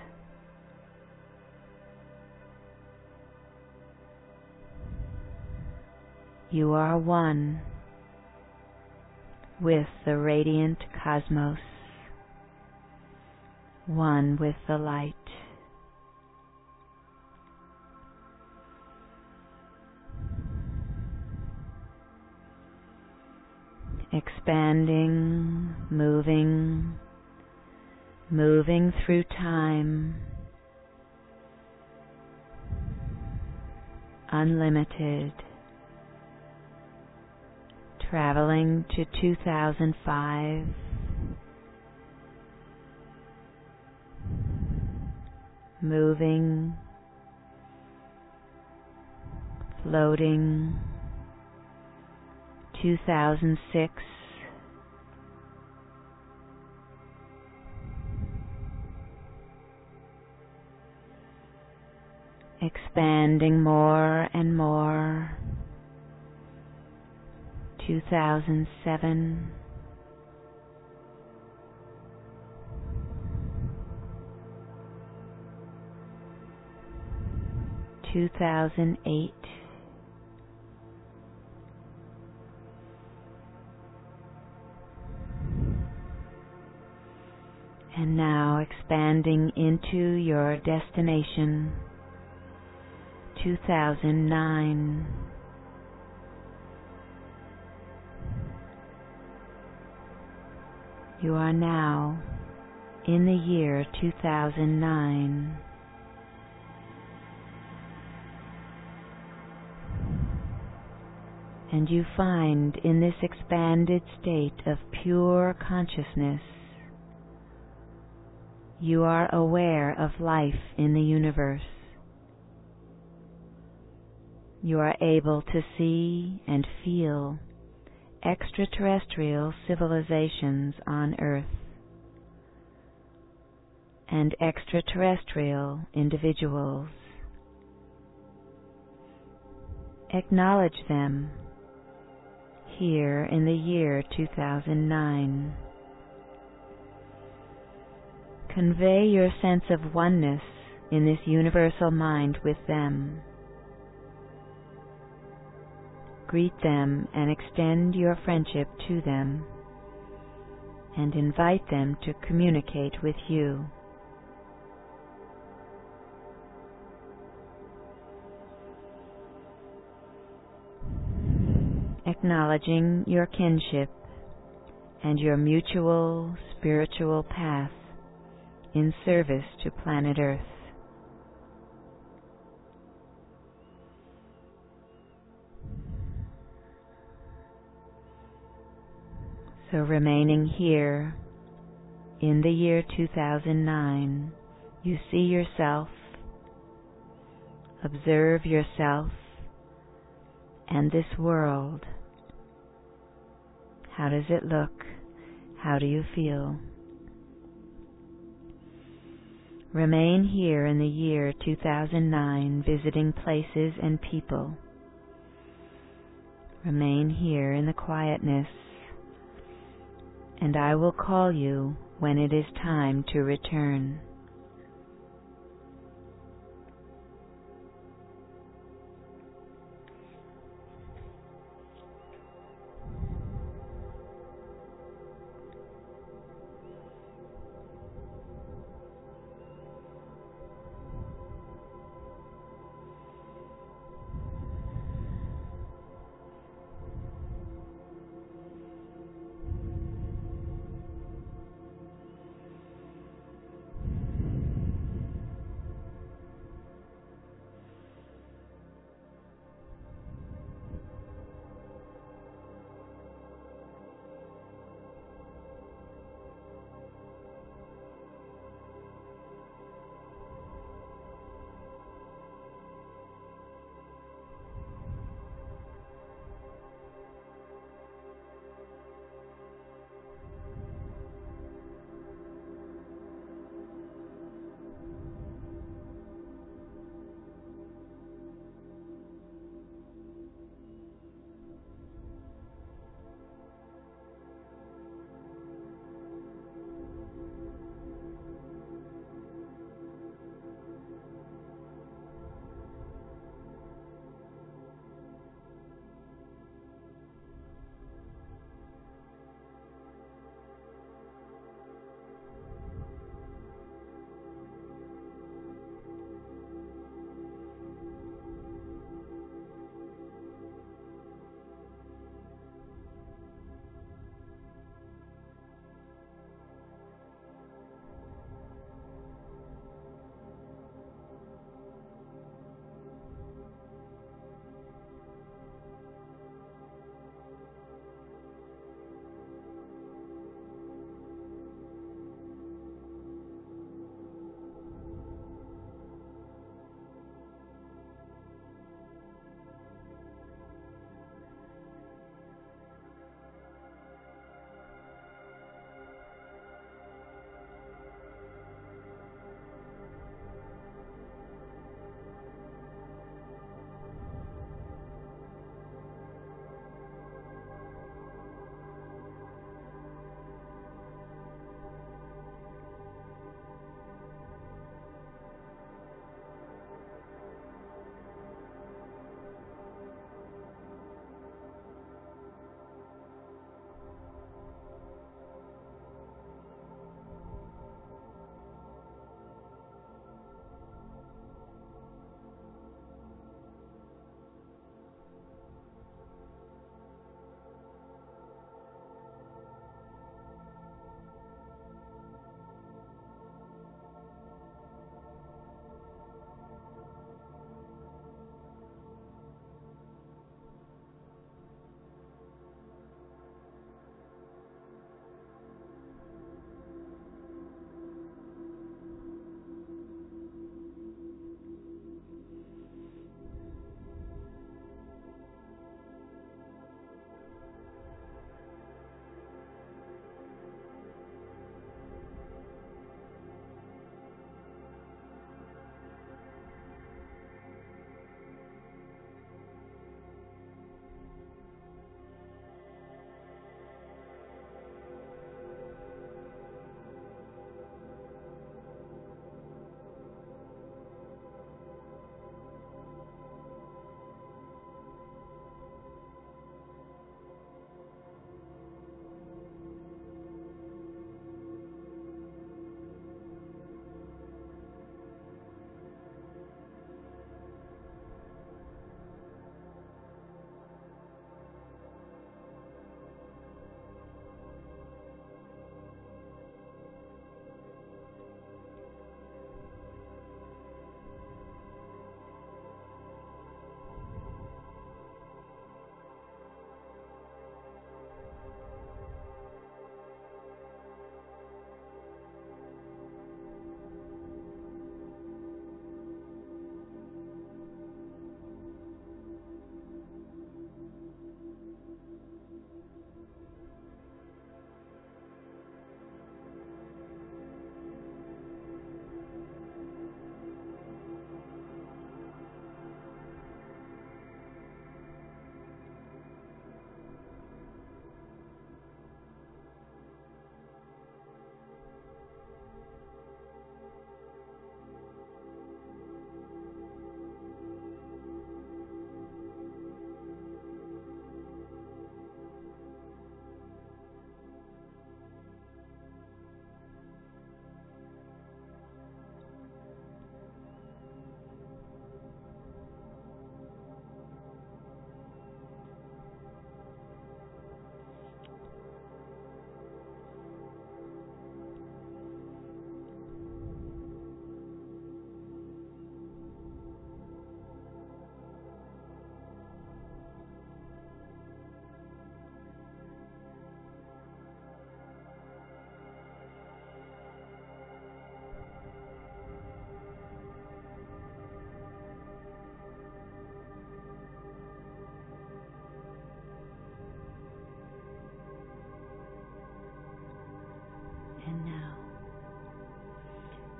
You are one with the radiant cosmos, one with the light. Expanding, moving through time, unlimited. Traveling to 2005, moving, floating, 2006, expanding more and more, 2007, 2008. And now expanding into your destination, 2009. You are now in the year 2009. And you find in this expanded state of pure consciousness, you are aware of life in the universe. You are able to see and feel extraterrestrial civilizations on Earth and extraterrestrial individuals. Acknowledge them here in the year 2009. Convey your sense of oneness in this universal mind with them. Greet them and extend your friendship to them, and invite them to communicate with you. Acknowledging your kinship and your mutual spiritual path in service to planet Earth. So remaining here in the year 2009, you see yourself, observe yourself and this world. How does it look? How do you feel? Remain here in the year 2009, visiting places and people. Remain here in the quietness, and I will call you when it is time to return.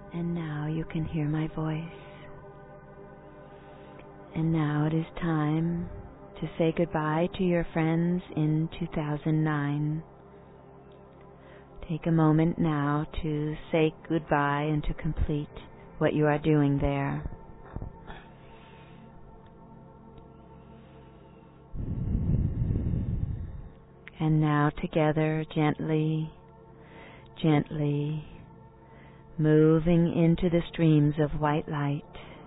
And now you can hear my voice. And now it is time to say goodbye to your friends in 2009. Take a moment now to say goodbye and to complete what you are doing there. And now together, gently, gently, moving into the streams of white light,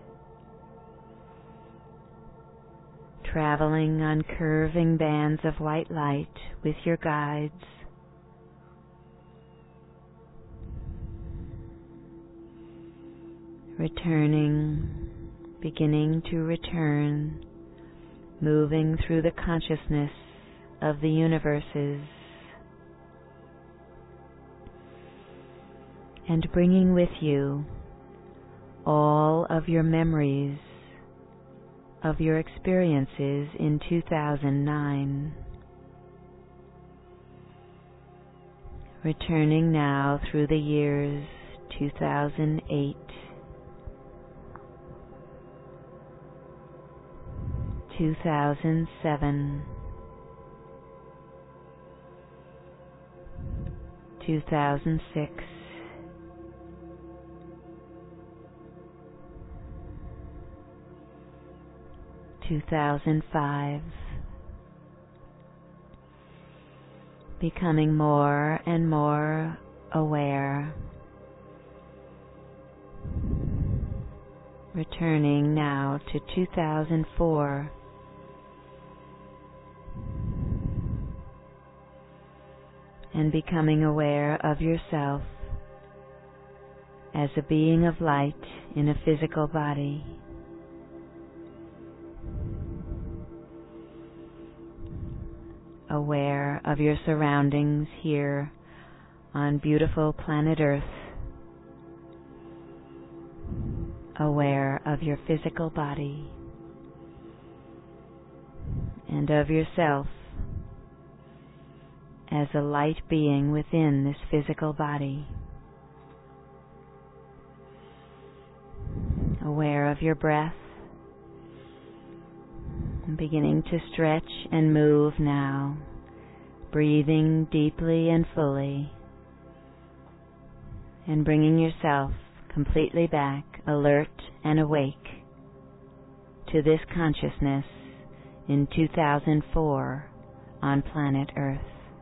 traveling on curving bands of white light with your guides, returning, beginning to return, moving through the consciousness of the universes, and bringing with you all of your memories of your experiences in 2009. Returning now through the years 2008, 2007, 2006, 2005, becoming more and more aware, returning now to 2004, and becoming aware of yourself as a being of light in a physical body. Aware of your surroundings here on beautiful planet Earth. Aware of your physical body and of yourself as a light being within this physical body. Aware of your breath, beginning to stretch and move now, breathing deeply and fully, and bringing yourself completely back, alert and awake to this consciousness in 2004 on planet Earth.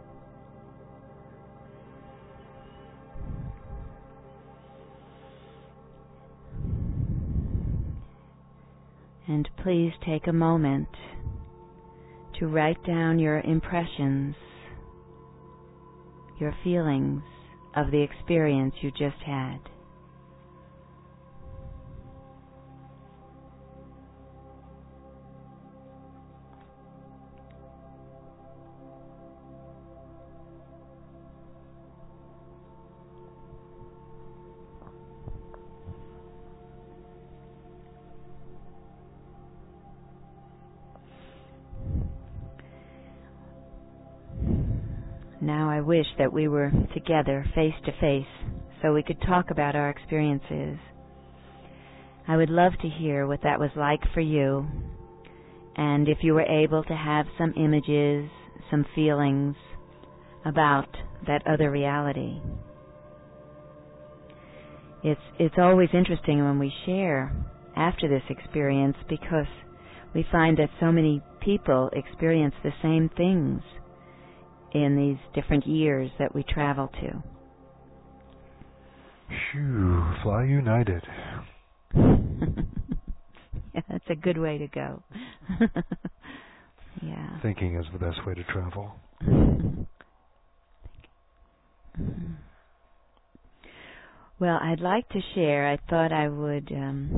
And please take a moment to write down your impressions, your feelings of the experience you just had. Now I wish that we were together face to face so we could talk about our experiences. I would love to hear what that was like for you, and if you were able to have some images, some feelings about that other reality. It's always interesting when we share after this experience because we find that so many people experience the same things in these different years that we travel to. Phew, fly united. Yeah, that's a good way to go. Yeah. Thinking is the best way to travel. Well, I'd like to share, I thought I would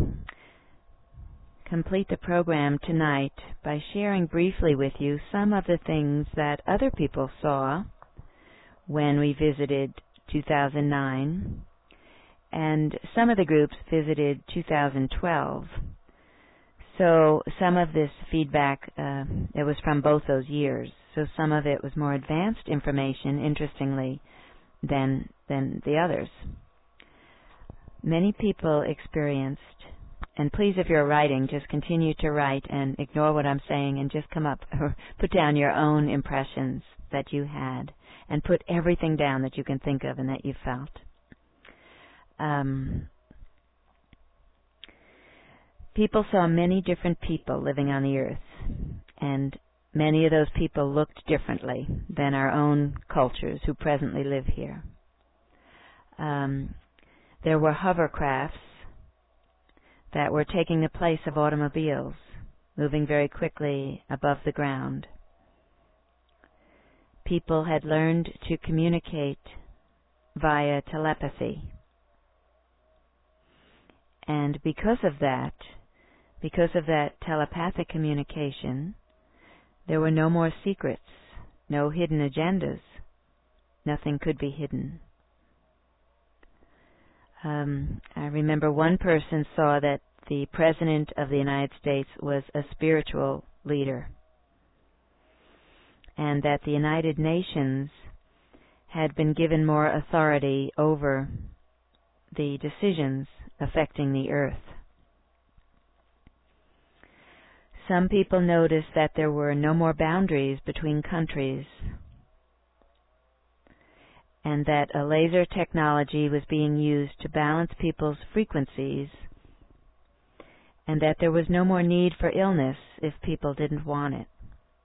complete the program tonight by sharing briefly with you some of the things that other people saw when we visited 2009, and some of the groups visited 2012. So some of this feedback, it was from both those years. So some of it was more advanced information, interestingly, than the others. many people experienced, and please, if you're writing, just continue to write and ignore what I'm saying and just come up or put down your own impressions that you had and put everything down that you can think of and that you felt. People saw many different people living on the earth, and many of those people looked differently than our own cultures who presently live here. There were hovercrafts that were taking the place of automobiles, moving very quickly above the ground. People had learned to communicate via telepathy. And because of that telepathic communication, there were no more secrets, no hidden agendas. Nothing could be hidden. I remember one person saw that the President of the United States was a spiritual leader, and that the United Nations had been given more authority over the decisions affecting the earth. Some people noticed that there were no more boundaries between countries, and that a laser technology was being used to balance people's frequencies, and that there was no more need for illness if people didn't want it.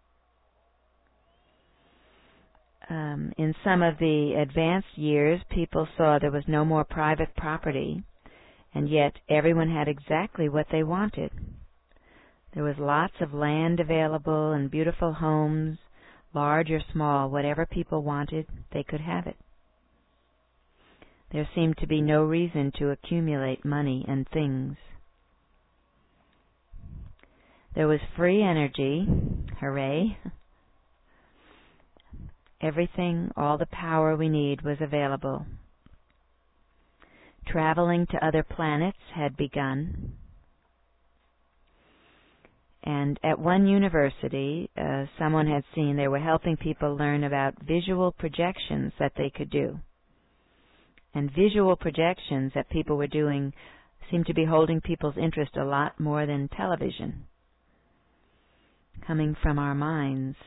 In some of the advanced years, people saw there was no more private property, and yet everyone had exactly what they wanted. There was lots of land available and beautiful homes, large or small, whatever people wanted, they could have it. There seemed to be no reason to accumulate money and things. There was free energy, hooray. Everything, all the power we need was available. Traveling to other planets had begun. And at one university, someone had seen they were helping people learn about visual projections that they could do. And visual projections that people were doing seemed to be holding people's interest a lot more than television, coming from our minds.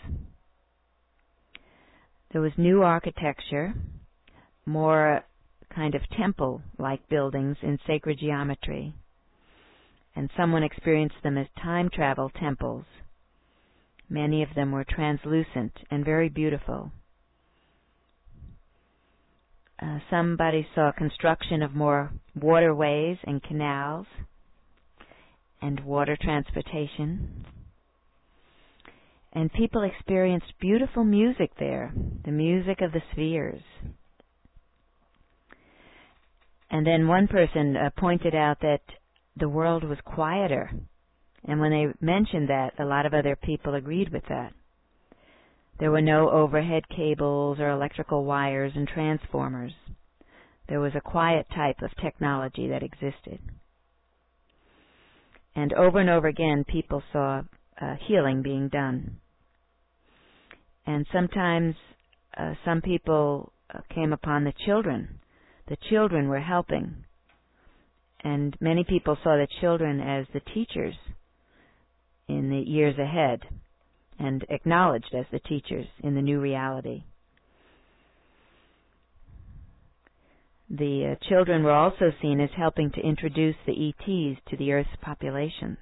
There was new architecture, more kind of temple-like buildings in sacred geometry, and someone experienced them as time travel temples. Many of them were translucent and very beautiful. Somebody saw construction of more waterways and canals and water transportation. And people experienced beautiful music there, the music of the spheres. And then one person pointed out that the world was quieter. And when they mentioned that, a lot of other people agreed with that. There were no overhead cables or electrical wires and transformers. There was a quiet type of technology that existed. And over again, people saw healing being done. And sometimes some people came upon the children. The children were helping. And many people saw the children as the teachers in the years ahead, and acknowledged as the teachers in the new reality. The children were also seen as helping to introduce the ETs to the Earth's populations.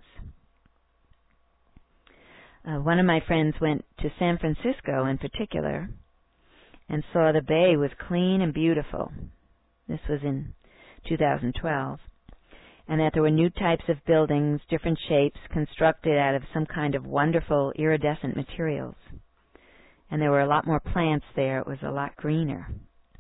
One of my friends went to San Francisco in particular and saw the bay was clean and beautiful. This was in 2012. And that there were new types of buildings, different shapes, constructed out of some kind of wonderful iridescent materials. And there were a lot more plants there. It was a lot greener.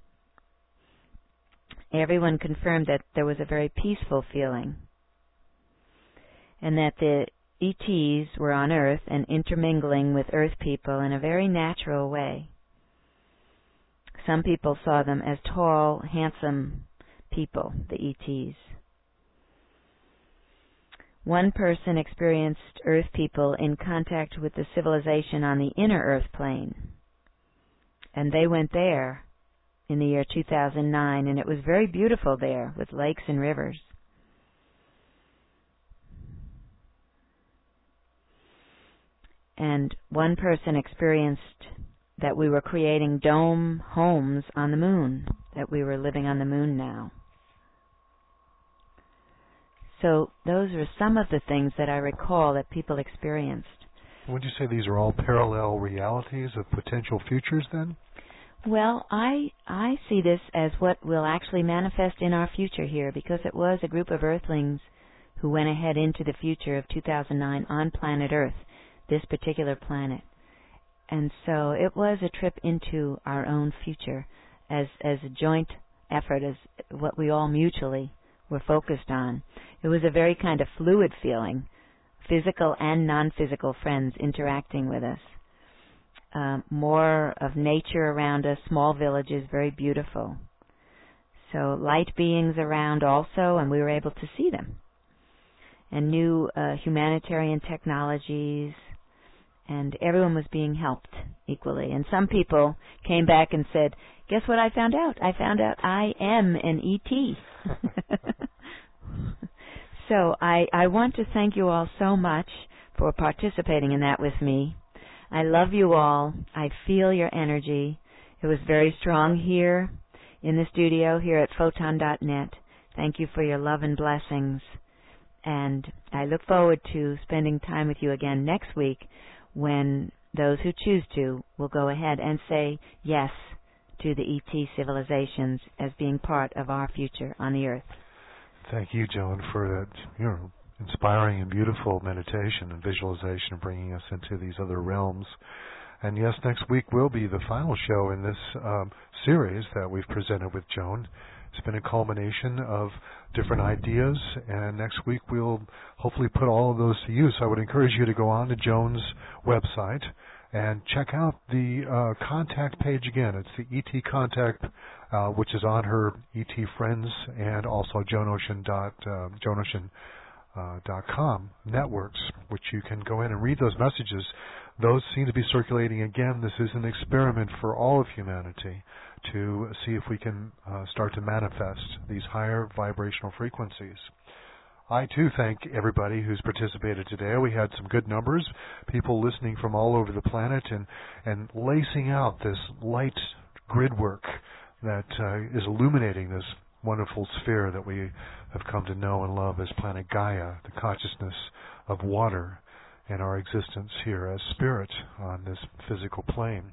Everyone confirmed that there was a very peaceful feeling, and that the ETs were on Earth and intermingling with Earth people in a very natural way. Some people saw them as tall, handsome people, the ETs. One person experienced Earth people in contact with the civilization on the inner Earth plane, and they went there in the year 2009, and it was very beautiful there with lakes and rivers. And one person experienced that we were creating dome homes on the moon, that we were living on the moon now. So those are some of the things that I recall that people experienced. Would you say these are all parallel realities of potential futures then? Well, I see this as what will actually manifest in our future here, because it was a group of Earthlings who went ahead into the future of 2009 on planet Earth, this particular planet. And so it was a trip into our own future as a joint effort, as what we all mutually were focused on. It was a very kind of fluid feeling, physical and non-physical friends interacting with us. More of nature around us, small villages, very beautiful. So light beings around also, and we were able to see them. And new humanitarian technologies, and everyone was being helped equally. And some people came back and said, guess what I found out? I found out I am an E.T. So I want to thank you all so much for participating in that with me. I love you all. I feel your energy. It was very strong here in the studio here at Photon.net. Thank you for your love and blessings. And I look forward to spending time with you again next week, when those who choose to will go ahead and say yes to the ET civilizations as being part of our future on the Earth. Thank you, Joan, for that inspiring and beautiful meditation and visualization, bringing us into these other realms. And yes, next week will be the final show in this series that we've presented with Joan. It's been a culmination of different ideas, and next week we'll hopefully put all of those to use. I would encourage you to go on to Joan's website and check out the contact page again. It's the ET Contact, which is on her ET Friends and also JoanOcean.com networks, which you can go in and read those messages. Those seem to be circulating again. This is an experiment for all of humanity to see if we can start to manifest these higher vibrational frequencies. I, too, thank everybody who's participated today. We had some good numbers, people listening from all over the planet and lacing out this light grid work that is illuminating this wonderful sphere that we have come to know and love as planet Gaia, the consciousness of water and our existence here as spirit on this physical plane.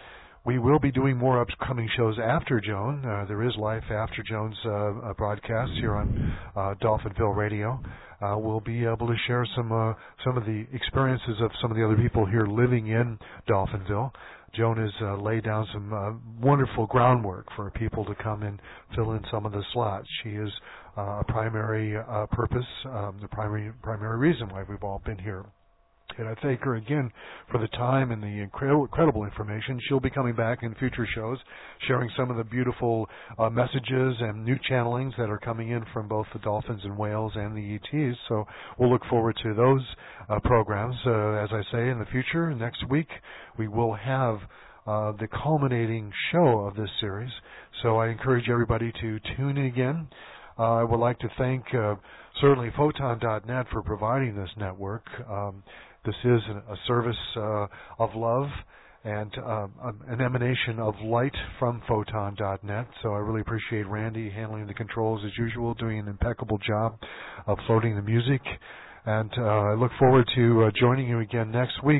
We will be doing more upcoming shows after Joan. There is life after Joan's broadcast here on Dolphinville Radio. We'll be able to share some of the experiences of some of the other people here living in Dolphinville. Joan has laid down some wonderful groundwork for people to come and fill in some of the slots. She is a primary purpose, the primary reason why we've all been here. And I thank her again for the time and the incredible information. She'll be coming back in future shows, sharing some of the beautiful messages and new channelings that are coming in from both the dolphins and whales and the ETs. So we'll look forward to those programs. As I say, in the future, next week, we will have the culminating show of this series. So I encourage everybody to tune in again. I would like to thank certainly Photon.net for providing this network. This is a service of love and an emanation of light from Photon.net. So I really appreciate Randy handling the controls as usual, doing an impeccable job of floating the music. And I look forward to joining you again next week.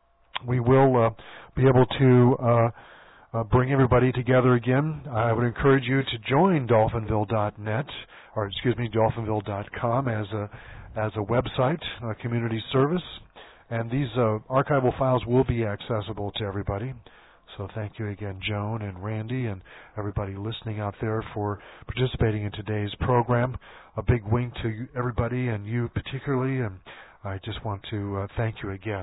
We will be able to bring everybody together again. I would encourage you to join Dolphinville.net, or Dolphinville.com as a website, a community service. And these archival files will be accessible to everybody. So thank you again, Joan and Randy and everybody listening out there for participating in today's program. A big wink to everybody and you particularly, and I just want to thank you again.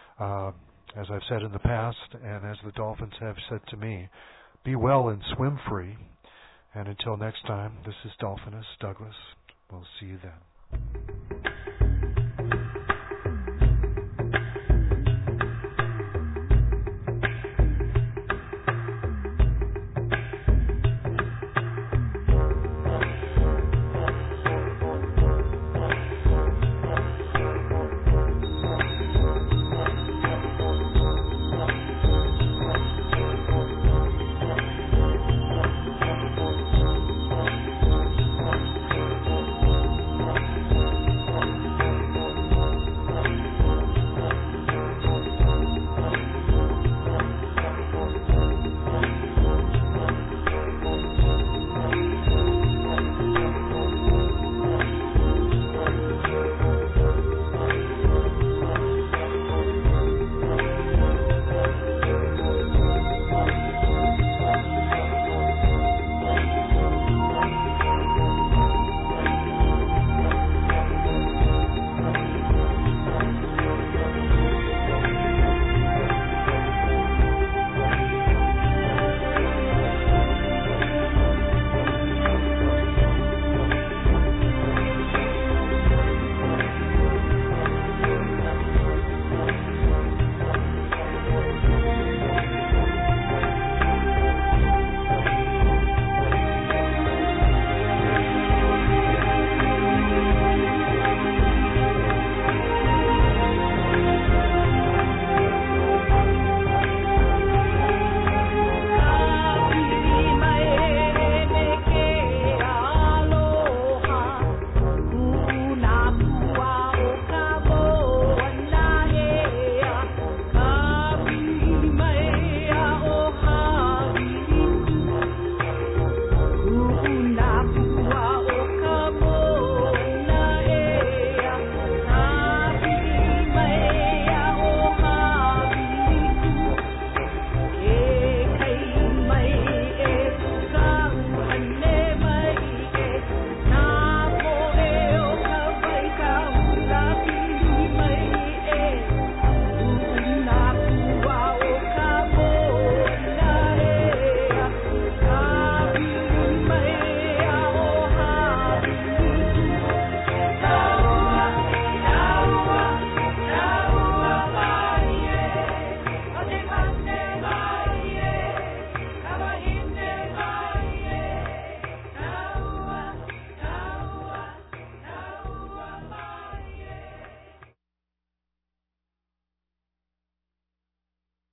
As I've said in the past, and as the dolphins have said to me, be well and swim free. And until next time, this is Dolphinus Douglas. We'll see you then.